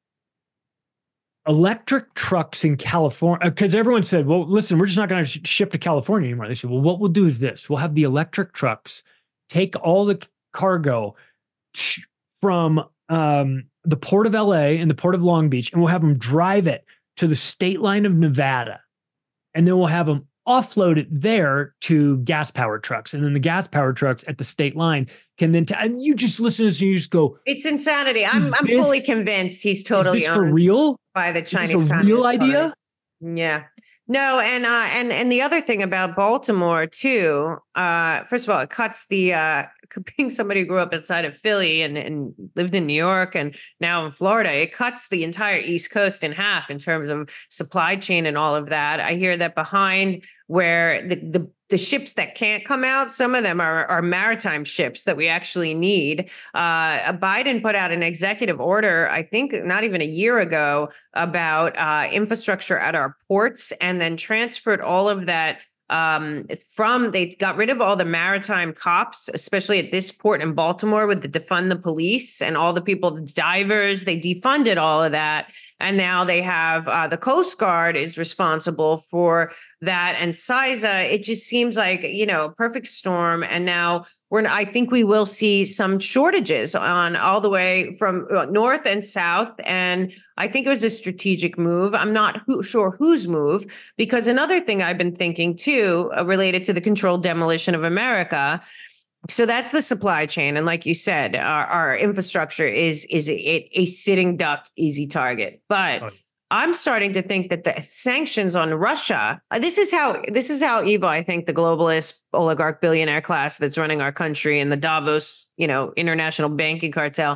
electric trucks in California, because everyone said, well, listen, we're just not going to ship to California anymore. They said, well, what we'll do is this. We'll have the electric trucks take all the cargo from the Port of LA and the Port of Long Beach, and we'll have them drive it to the state line of Nevada. And then we'll have them offload it there to gas-powered trucks. And then the gas-powered trucks at the state line can then, and you just listen to this and you just go, it's insanity. I'm fully convinced he's totally for real by the Chinese Communist real idea. Party. Yeah. No, and the other thing about Baltimore too, first of all, it cuts the being somebody who grew up inside of Philly and lived in New York and now in Florida, it cuts the entire East Coast in half in terms of supply chain and all of that. I hear that behind where the ships that can't come out, some of them are maritime ships that we actually need. Biden put out an executive order, I think not even a year ago, about infrastructure at our ports, and then transferred all of that they got rid of all the maritime cops, especially at this port in Baltimore with the defund the police and all the people, the divers, they defunded all of that. And now they have the Coast Guard is responsible for that. And CISA, it just seems like, a perfect storm. And now I think we will see some shortages on all the way from north and south. And I think it was a strategic move. I'm not sure whose move, because another thing I've been thinking too, related to the controlled demolition of America. So that's the supply chain. And like you said, our infrastructure is a sitting duck, easy target. But I'm starting to think that the sanctions on Russia, this is how evil I think the globalist oligarch billionaire class that's running our country and the Davos, international banking cartel.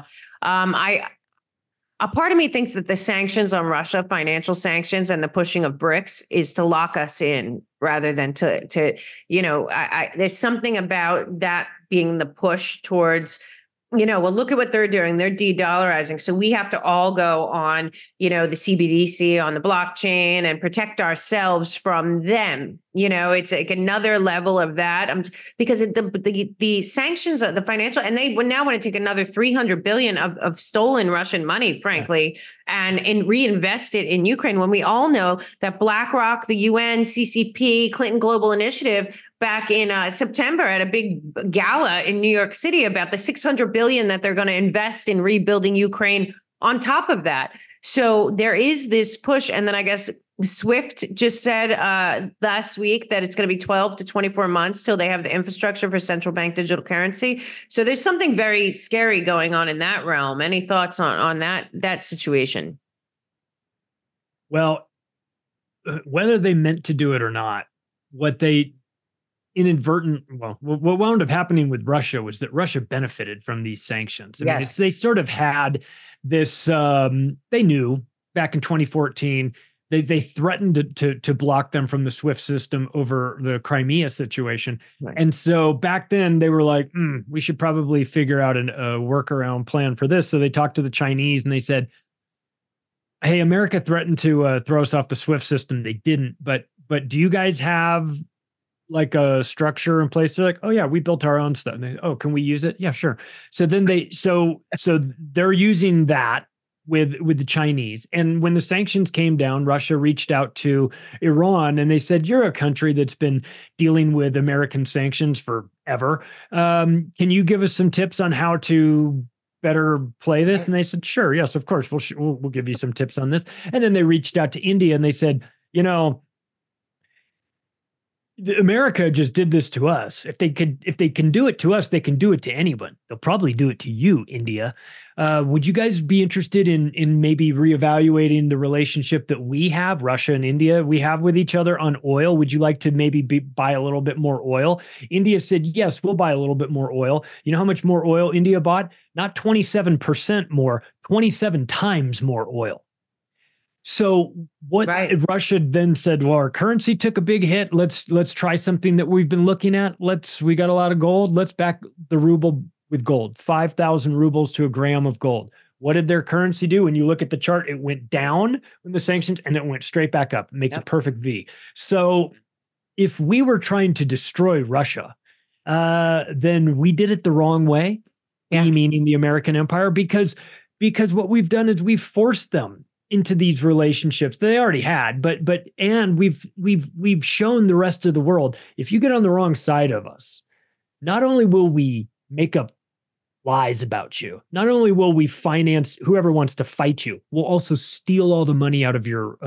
A part of me thinks that the sanctions on Russia, financial sanctions and the pushing of BRICS is to lock us in rather than to there's something about that being the push towards well, look at what they're doing. They're de-dollarizing. So we have to all go on, the CBDC, on the blockchain, and protect ourselves from them. It's like another level of that. Because the sanctions, the financial, and they now want to take another 300 billion of stolen Russian money, frankly, and reinvest it in Ukraine. When we all know that BlackRock, the UN, CCP, Clinton Global Initiative, back in September at a big gala in New York City about the 600 billion that they're going to invest in rebuilding Ukraine on top of that. So there is this push. And then I guess SWIFT just said last week that it's going to be 12 to 24 months till they have the infrastructure for central bank digital currency. So there's something very scary going on in that realm. Any thoughts on that situation? Well, whether they meant to do it or not, what wound up happening with Russia was that Russia benefited from these sanctions. I mean, they sort of had this, they knew back in 2014, they threatened to block them from the SWIFT system over the Crimea situation. Right. And so back then they were like, we should probably figure out a workaround plan for this. So they talked to the Chinese and they said, hey, America threatened to throw us off the SWIFT system. They didn't, but do you guys have like a structure in place? They're like, oh yeah, we built our own stuff. And they, oh, can we use it? Yeah, sure. So then so they're using that with the Chinese. And when the sanctions came down, Russia reached out to Iran and they said, you're a country that's been dealing with American sanctions forever. Can you give us some tips on how to better play this? And they said, sure, yes, of course, we'll give you some tips on this. And then they reached out to India and they said, America just did this to us. If they can do it to us, they can do it to anyone. They'll probably do it to you, India. Would you guys be interested in maybe reevaluating the relationship that we have, Russia and India, we have with each other on oil? Would you like to maybe buy a little bit more oil? India said, yes, we'll buy a little bit more oil. You know how much more oil India bought? Not 27% more, 27 times more oil. So what Russia then said, well, our currency took a big hit. Let's try something that we've been looking at. We got a lot of gold. Let's back the ruble with gold, 5,000 rubles to a gram of gold. What did their currency do? When you look at the chart, it went down when the sanctions and it went straight back up. It makes a perfect V. So if we were trying to destroy Russia, then we did it the wrong way, meaning the American empire, because what we've done is we've forced them into these relationships they already had, and we've shown the rest of the world, if you get on the wrong side of us, not only will we make up lies about you, not only will we finance whoever wants to fight you, we'll also steal all the money out of your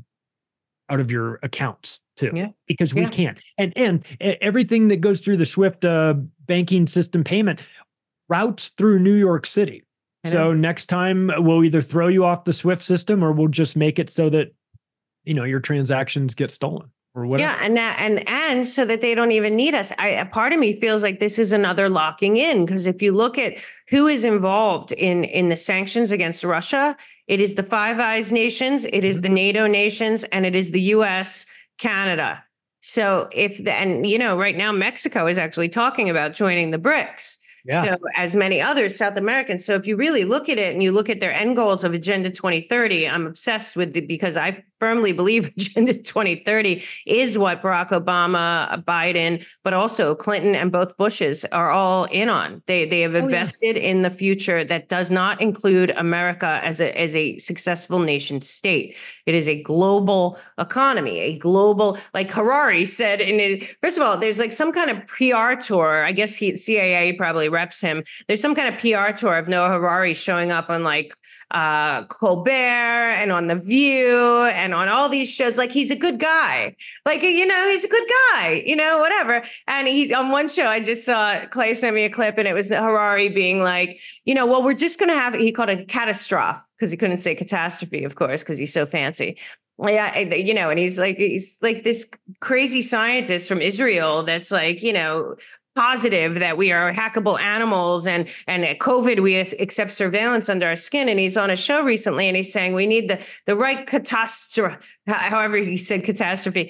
accounts too, because we can't. And everything that goes through the SWIFT banking system payment routes through New York City. So next time we'll either throw you off the SWIFT system or we'll just make it so that, your transactions get stolen or whatever. Yeah. And so that they don't even need us. A part of me feels like this is another locking in, because if you look at who is involved in the sanctions against Russia, it is the Five Eyes nations, it is the NATO nations, and it is the US, Canada. So right now Mexico is actually talking about joining the BRICS. Yeah. So as many others, South Americans. So if you really look at it and you look at their end goals of Agenda 2030, I'm obsessed with it because I firmly believe Agenda 2030 is what Barack Obama, Biden, but also Clinton and both Bushes are all in on. They have invested in the future that does not include America as a successful nation state. It is a global economy, a global, like Harari said first of all, there's like some kind of PR tour. I guess CIA probably reps him. There's some kind of PR tour of Noah Harari showing up on like Colbert and on The View and on all these shows. Like, he's a good guy. Like, he's a good guy, whatever. And he's on one show, I just saw Clay sent me a clip and it was Harari being like, well, we're just going to have, he called it a catastrophe because he couldn't say catastrophe, of course, because he's so fancy. Yeah. And he's like this crazy scientist from Israel that's like, positive that we are hackable animals and COVID, we accept surveillance under our skin. And he's on a show recently and he's saying we need the right catastrophe, however he said catastrophe,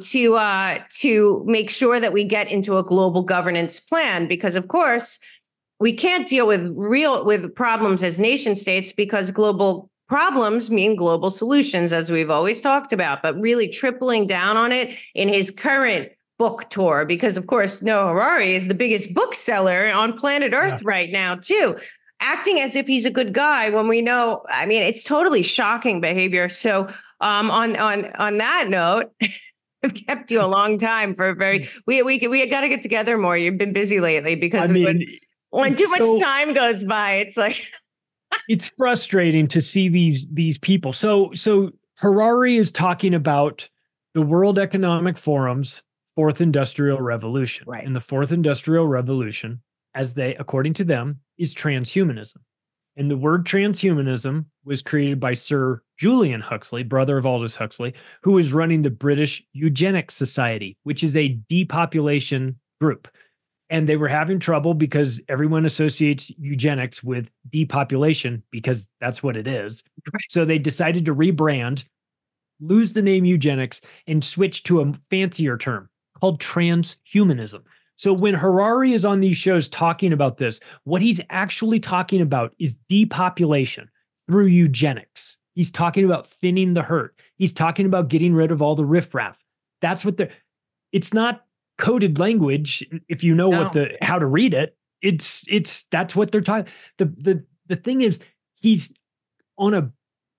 to make sure that we get into a global governance plan. Because of course, we can't deal with problems as nation states because global problems mean global solutions, as we've always talked about, but really tripling down on it in his current book tour, because of course, Noah Harari is the biggest bookseller on planet Earth right now, too, acting as if he's a good guy when we know, I mean, it's totally shocking behavior. So on that note, I've kept you a long time for a very, we got to get together more. You've been busy lately because when too much time goes by, it's like it's frustrating to see these people. So Harari is talking about the World Economic Forum's fourth industrial revolution. Right. And the fourth industrial revolution, according to them, is transhumanism. And the word transhumanism was created by Sir Julian Huxley, brother of Aldous Huxley, who was running the British Eugenics Society, which is a depopulation group. And they were having trouble because everyone associates eugenics with depopulation because that's what it is. So they decided to rebrand, lose the name eugenics, and switch to a fancier term called transhumanism. So when Harari is on these shows talking about this, what he's actually talking about is depopulation through eugenics. He's talking about thinning the herd. He's talking about getting rid of all the riffraff. That's what it's not coded language. If you know how to read it, that's what they're talking. The thing is, he's on a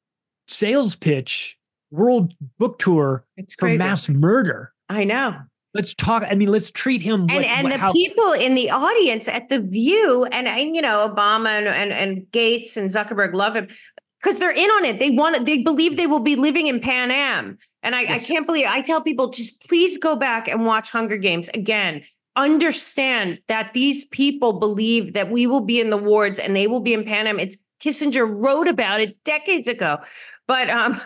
sales pitch, world book tour for mass murder. I know. Let's talk. I mean, let's treat him. People in the audience at The View and Obama and Gates and Zuckerberg love him because they're in on it. They believe they will be living in Pan Am. And I can't believe, I tell people, just please go back and watch Hunger Games again. Understand that these people believe that we will be in the wards and they will be in Pan Am. Kissinger wrote about it decades ago. But as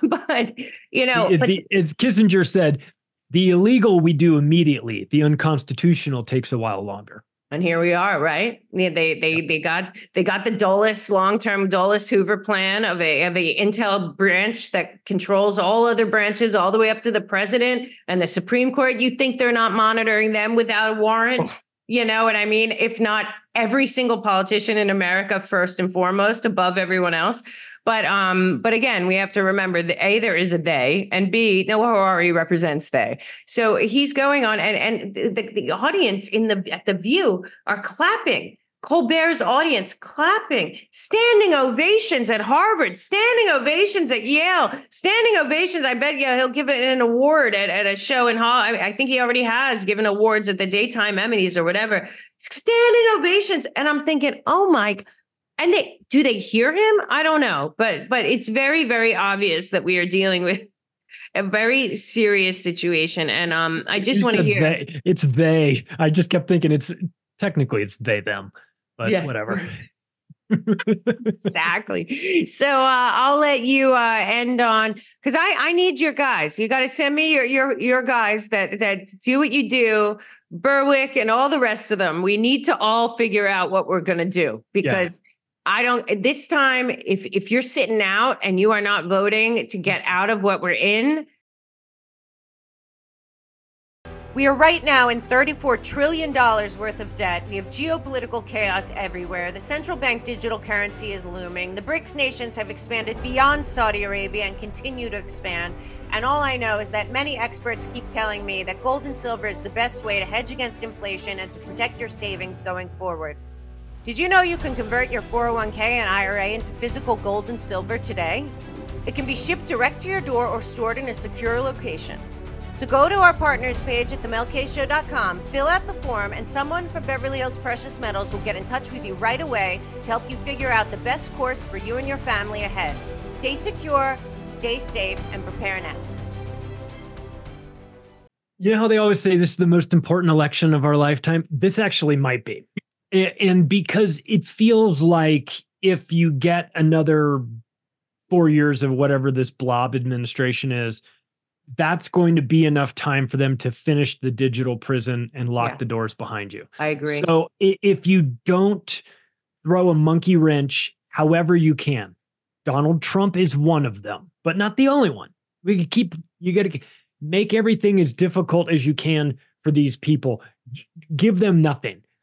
Kissinger said, the illegal we do immediately. The unconstitutional takes a while longer. And here we are, right? They got the Dulles, long-term Dulles Hoover plan of a intel branch that controls all other branches all the way up to the president and the Supreme Court. You think they're not monitoring them without a warrant? You know what I mean? If not every single politician in America, first and foremost, above everyone else. But again, we have to remember that A, there is a they, and B, Noah Harari represents they. So he's going on, and the audience at the View are clapping. Colbert's audience clapping, standing ovations at Harvard, standing ovations at Yale, standing ovations. I bet he'll give it an award at a show in Hall. I think he already has given awards at the daytime Emmys or whatever. Standing ovations, and I'm thinking, oh my. And do they hear him? I don't know, but it's very, very obvious that we are dealing with a very serious situation. And I just want to hear it's they. I just kept thinking it's they, them, but whatever. Exactly. So I'll let you end on, because I need your guys. You got to send me your guys that do what you do, Berwick and all the rest of them. We need to all figure out what we're going to do, because this time, if you're sitting out and you are not voting to get out of what we're in. We are right now in $34 trillion worth of debt. We have geopolitical chaos everywhere. The central bank digital currency is looming. The BRICS nations have expanded beyond Saudi Arabia and continue to expand. And all I know is that many experts keep telling me that gold and silver is the best way to hedge against inflation and to protect your savings going forward. Did you know you can convert your 401k and IRA into physical gold and silver today? It can be shipped direct to your door or stored in a secure location. So go to our partners page at themelkshow.com, fill out the form, and someone from Beverly Hills Precious Metals will get in touch with you right away to help you figure out the best course for you and your family ahead. Stay secure, stay safe, and prepare now. You know how they always say this is the most important election of our lifetime? This actually might be. And because it feels like if you get another 4 years of whatever this blob administration is, that's going to be enough time for them to finish the digital prison and lock the doors behind you. I agree. So if you don't throw a monkey wrench however you can, Donald Trump is one of them, but not the only one. You got to make everything as difficult as you can for these people. Give them nothing.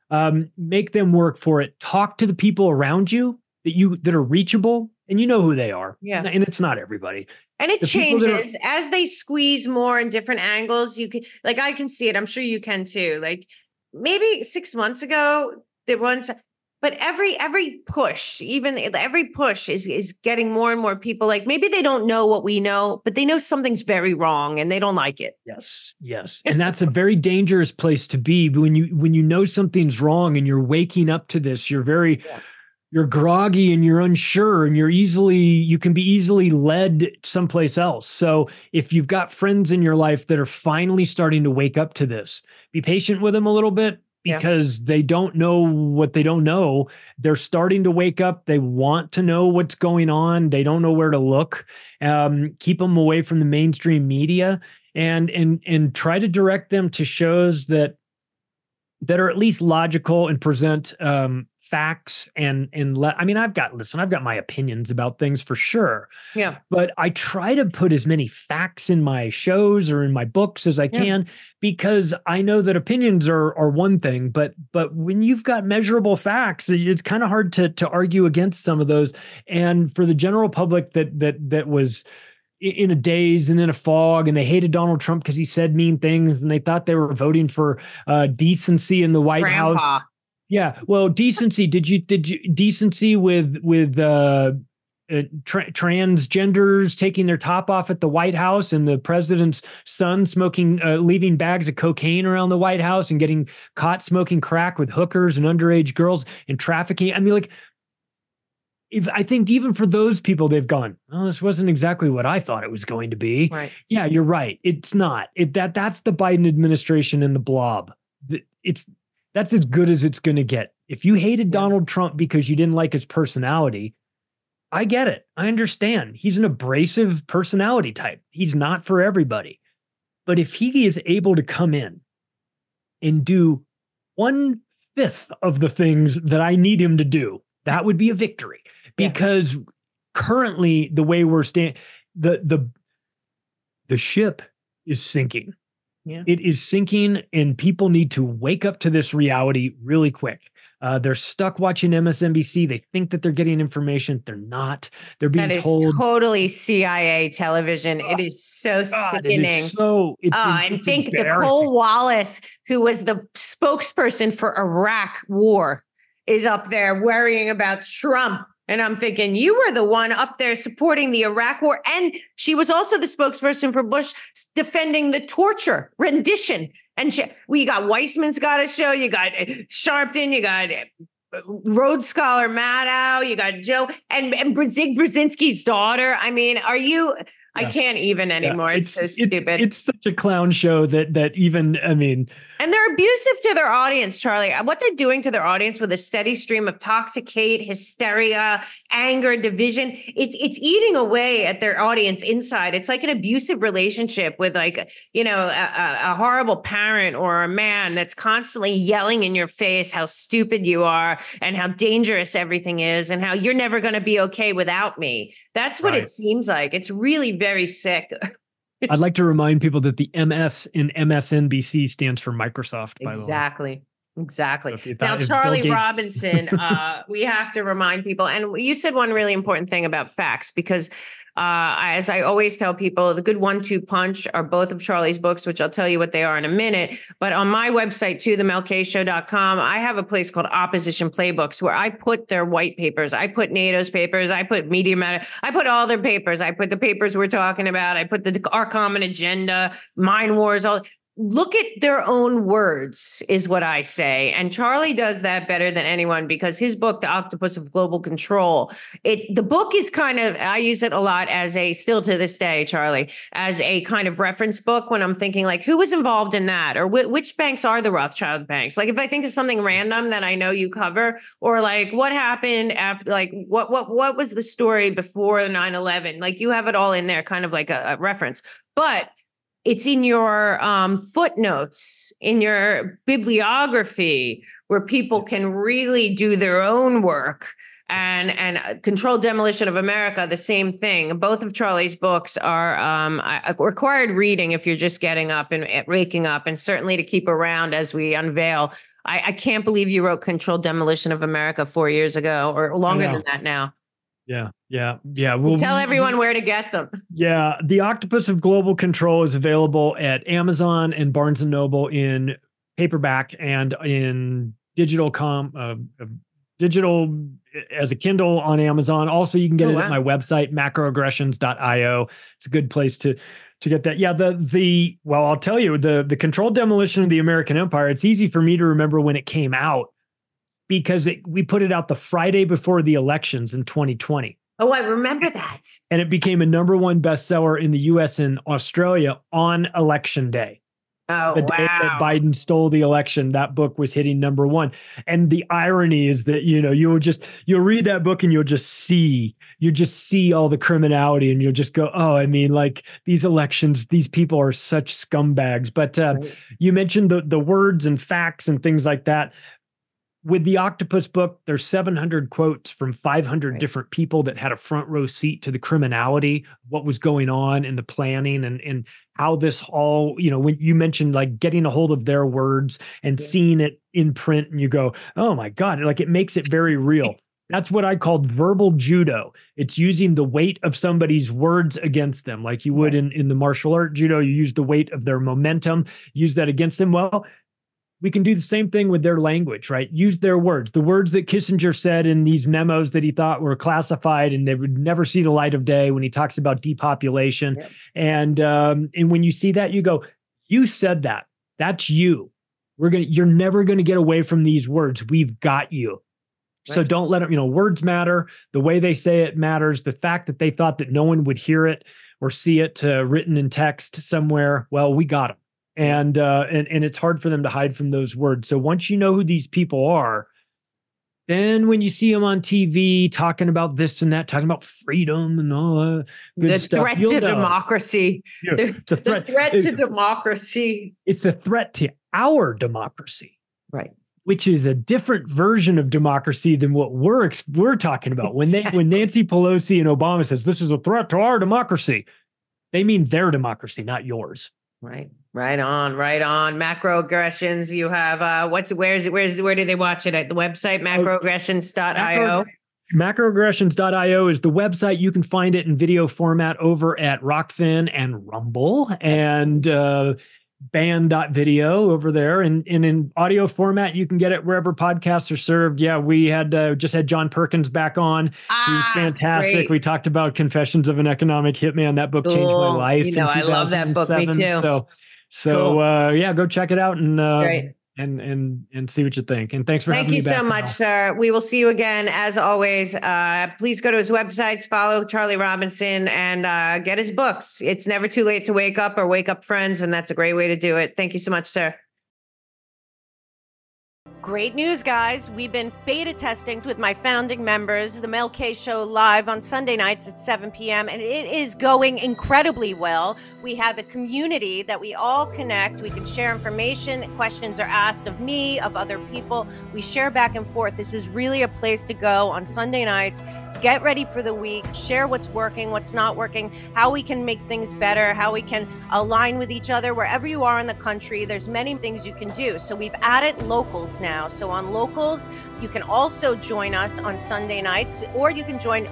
Make them work for it. Talk to the people around you that are reachable, and you know who they are. Yeah. And it's not everybody. And it changes as they squeeze more in different angles. You can, like, I can see it. I'm sure you can too. Like maybe 6 months ago, there was, but every push, even every push is getting more and more people. Like maybe they don't know what we know, but they know something's very wrong and they don't like it. Yes, yes. And that's a very dangerous place to be. When you know something's wrong and you're waking up to this, you're groggy and you're unsure and you can be easily led someplace else. So if you've got friends in your life that are finally starting to wake up to this, be patient with them a little bit, because they don't know what they don't know. They're starting to wake up. They want to know what's going on. They don't know where to look. Keep them away from the mainstream media and try to direct them to shows that are at least logical and present facts I've got my opinions about things for sure. Yeah. But I try to put as many facts in my shows or in my books as I can, because I know that opinions are one thing, but when you've got measurable facts, it's kind of hard to argue against some of those. And for the general public that was in a daze and in a fog, and they hated Donald Trump because he said mean things, and they thought they were voting for decency in the White House. Yeah, well, decency. Did you decency with transgenders taking their top off at the White House, and the president's son leaving bags of cocaine around the White House and getting caught smoking crack with hookers and underage girls and trafficking? I mean, like, I think even for those people, they've gone, oh, this wasn't exactly what I thought it was going to be. Right. Yeah, you're right. It's not. That's the Biden administration and the blob. That's as good as it's going to get. If you hated Donald Trump because you didn't like his personality, I get it. I understand. He's an abrasive personality type. He's not for everybody. But if he is able to come in and do 1/5 of the things that I need him to do, that would be a victory. Because currently, the way we're standing, the ship is sinking. Yeah. It is sinking, and people need to wake up to this reality really quick. They're stuck watching MSNBC. They think that they're getting information. They're not. They're being told. That is totally CIA television. It is so sickening. And think Nicole Wallace, who was the spokesperson for Iraq war, is up there worrying about Trump. And I'm thinking, you were the one up there supporting the Iraq war. And she was also the spokesperson for Bush defending the torture rendition. And you got Weissman's got a show. You got Sharpton. You got Rhodes Scholar Maddow. You got Joe and Zig Brzezinski's daughter. I mean, are you... I can't even anymore. It's so stupid. It's such a clown show that even, I mean. And they're abusive to their audience, Charlie. What they're doing to their audience with a steady stream of toxic hate, hysteria, anger, division, it's eating away at their audience inside. It's like an abusive relationship with a horrible parent or a man that's constantly yelling in your face how stupid you are and how dangerous everything is and how you're never going to be okay without me. That's what it seems like. It's really very sick. I'd like to remind people that the MS in MSNBC stands for Microsoft, by the way. Exactly. So now, Charlie Robinson, we have to remind people, and you said one really important thing about facts, because as I always tell people, the good 1-2 punch are both of Charlie's books, which I'll tell you what they are in a minute. But on my website, too, themelkshow.com, I have a place called Opposition Playbooks, where I put their white papers. I put NATO's papers. I put Media Matter. I put all their papers. I put the papers we're talking about. I put our common agenda, Mind Wars, all. Look at their own words is what I say. And Charlie does that better than anyone, because his book, The Octopus of Global Control, the book is kind of, I use it a lot still to this day, Charlie, as a kind of reference book when I'm thinking like, who was involved in that? Or which banks are the Rothschild banks? Like if I think of something random that I know you cover, or like what happened after, like what was the story before 9/11? Like you have it all in there, kind of like a reference. But it's in your footnotes, in your bibliography, where people can really do their own work and Controlled Demolition of America, the same thing. Both of Charlie's books are required reading if you're just getting up and waking up, and certainly to keep around as we unveil. I can't believe you wrote Controlled Demolition of America 4 years ago, or longer than that now. Yeah. Well, tell everyone where to get them. Yeah. The Octopus of Global Control is available at Amazon and Barnes & Noble in paperback and in digital as a Kindle on Amazon. Also, you can get it at my website, macroaggressions.io. It's a good place to get that. Yeah, well, I'll tell you, the Controlled Demolition of the American Empire, it's easy for me to remember when it came out because we put it out the Friday before the elections in 2020. Oh, I remember that. And it became a #1 bestseller in the US and Australia on election day. Oh, the day that Biden stole the election, that book was hitting #1. And the irony is that, you'll read that book and you'll just see all the criminality and you'll just go, oh, I mean, like these elections, these people are such scumbags. But you mentioned the words and facts and things like that. With the Octopus book, there's 700 quotes from 500 different people that had a front row seat to the criminality, what was going on in the planning and how this all, when you mentioned like getting a hold of their words and seeing it in print and you go, oh my God, like it makes it very real. That's what I called verbal judo. It's using the weight of somebody's words against them. Like you would in the martial art judo, you use the weight of their momentum, use that against them. Well, we can do the same thing with their language, right? Use their words. The words that Kissinger said in these memos that he thought were classified and they would never see the light of day when he talks about depopulation. Yep. And when you see that, you go, you said that. That's you. You're never going to get away from these words. We've got you. Right. So don't let them, words matter. The way they say it matters. The fact that they thought that no one would hear it or see it written in text somewhere. Well, we got them. And it's hard for them to hide from those words. So once you know who these people are, then when you see them on TV talking about this and that, talking about freedom and all that good stuff, threat to democracy. It's a threat. The threat to democracy. It's a threat to our democracy, right? Which is a different version of democracy than what we're talking about. When Nancy Pelosi and Obama says this is a threat to our democracy, they mean their democracy, not yours. Right. Right on. Macroaggressions. You have where do they watch it at? The website, macroaggressions.io. Macroaggressions.io is the website. You can find it in video format over at Rockfin and Rumble and band.video over there. And in audio format, you can get it wherever podcasts are served. Yeah, we had just had John Perkins back on. He was fantastic. Great. We talked about Confessions of an Economic Hitman. That book changed my life. I love that book. Me too. So cool. Go check it out and see what you think. And thanks for having me back. Thank you so much, sir. We will see you again. As always, please go to his websites, follow Charlie Robinson, and get his books. It's never too late to wake up or wake up friends, and that's a great way to do it. Thank you so much, sir. Great news, guys. We've been beta testing with my founding members, the Mel K Show live on Sunday nights at 7 p.m., and it is going incredibly well. We have a community that we all connect. We can share information. Questions are asked of me, of other people. We share back and forth. This is really a place to go on Sunday nights. Get ready for the week, share what's working, what's not working, how we can make things better, how we can align with each other. Wherever you are in the country, there's many things you can do. So we've added locals now. So on locals, you can also join us on Sunday nights, or you can join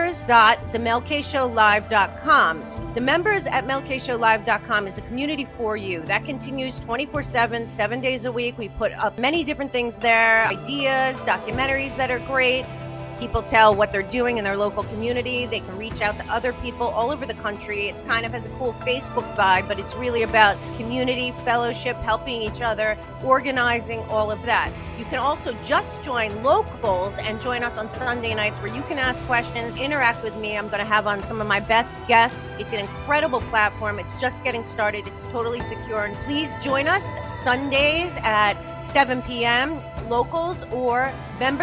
members.themelkshowlive.com. The members at melkshowlive.com is a community for you. That continues 24/7, 7 days a week. We put up many different things there, ideas, documentaries that are great. People tell what they're doing in their local community. They can reach out to other people all over the country. It's kind of has a cool Facebook vibe, but it's really about community, fellowship, helping each other, organizing, all of that. You can also just join locals and join us on Sunday nights where you can ask questions, interact with me. I'm going to have on some of my best guests. It's an incredible platform. It's just getting started. It's totally secure. And please join us Sundays at 7 p.m. locals or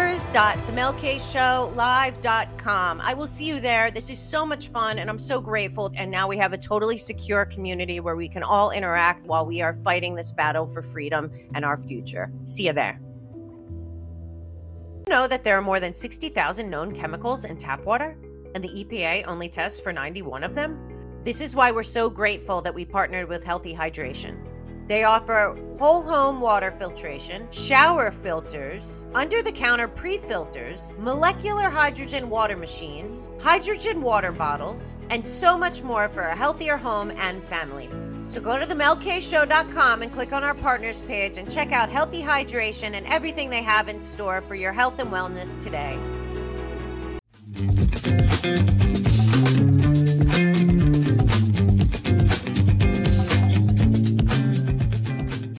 members.themelkshowlive.com. I will see you there. This is so much fun and I'm so grateful. And now we have a totally secure community where we can all interact while we are fighting this battle for freedom and our future. See you there. Know that there are more than 60,000 known chemicals in tap water, and the EPA only tests for 91 of them? This is why we're so grateful that we partnered with Healthy Hydration. They offer whole home water filtration, shower filters, under-the-counter pre-filters, molecular hydrogen water machines, hydrogen water bottles, and so much more for a healthier home and family. So go to themelkshow.com and click on our partners page and check out Healthy Hydration and everything they have in store for your health and wellness today.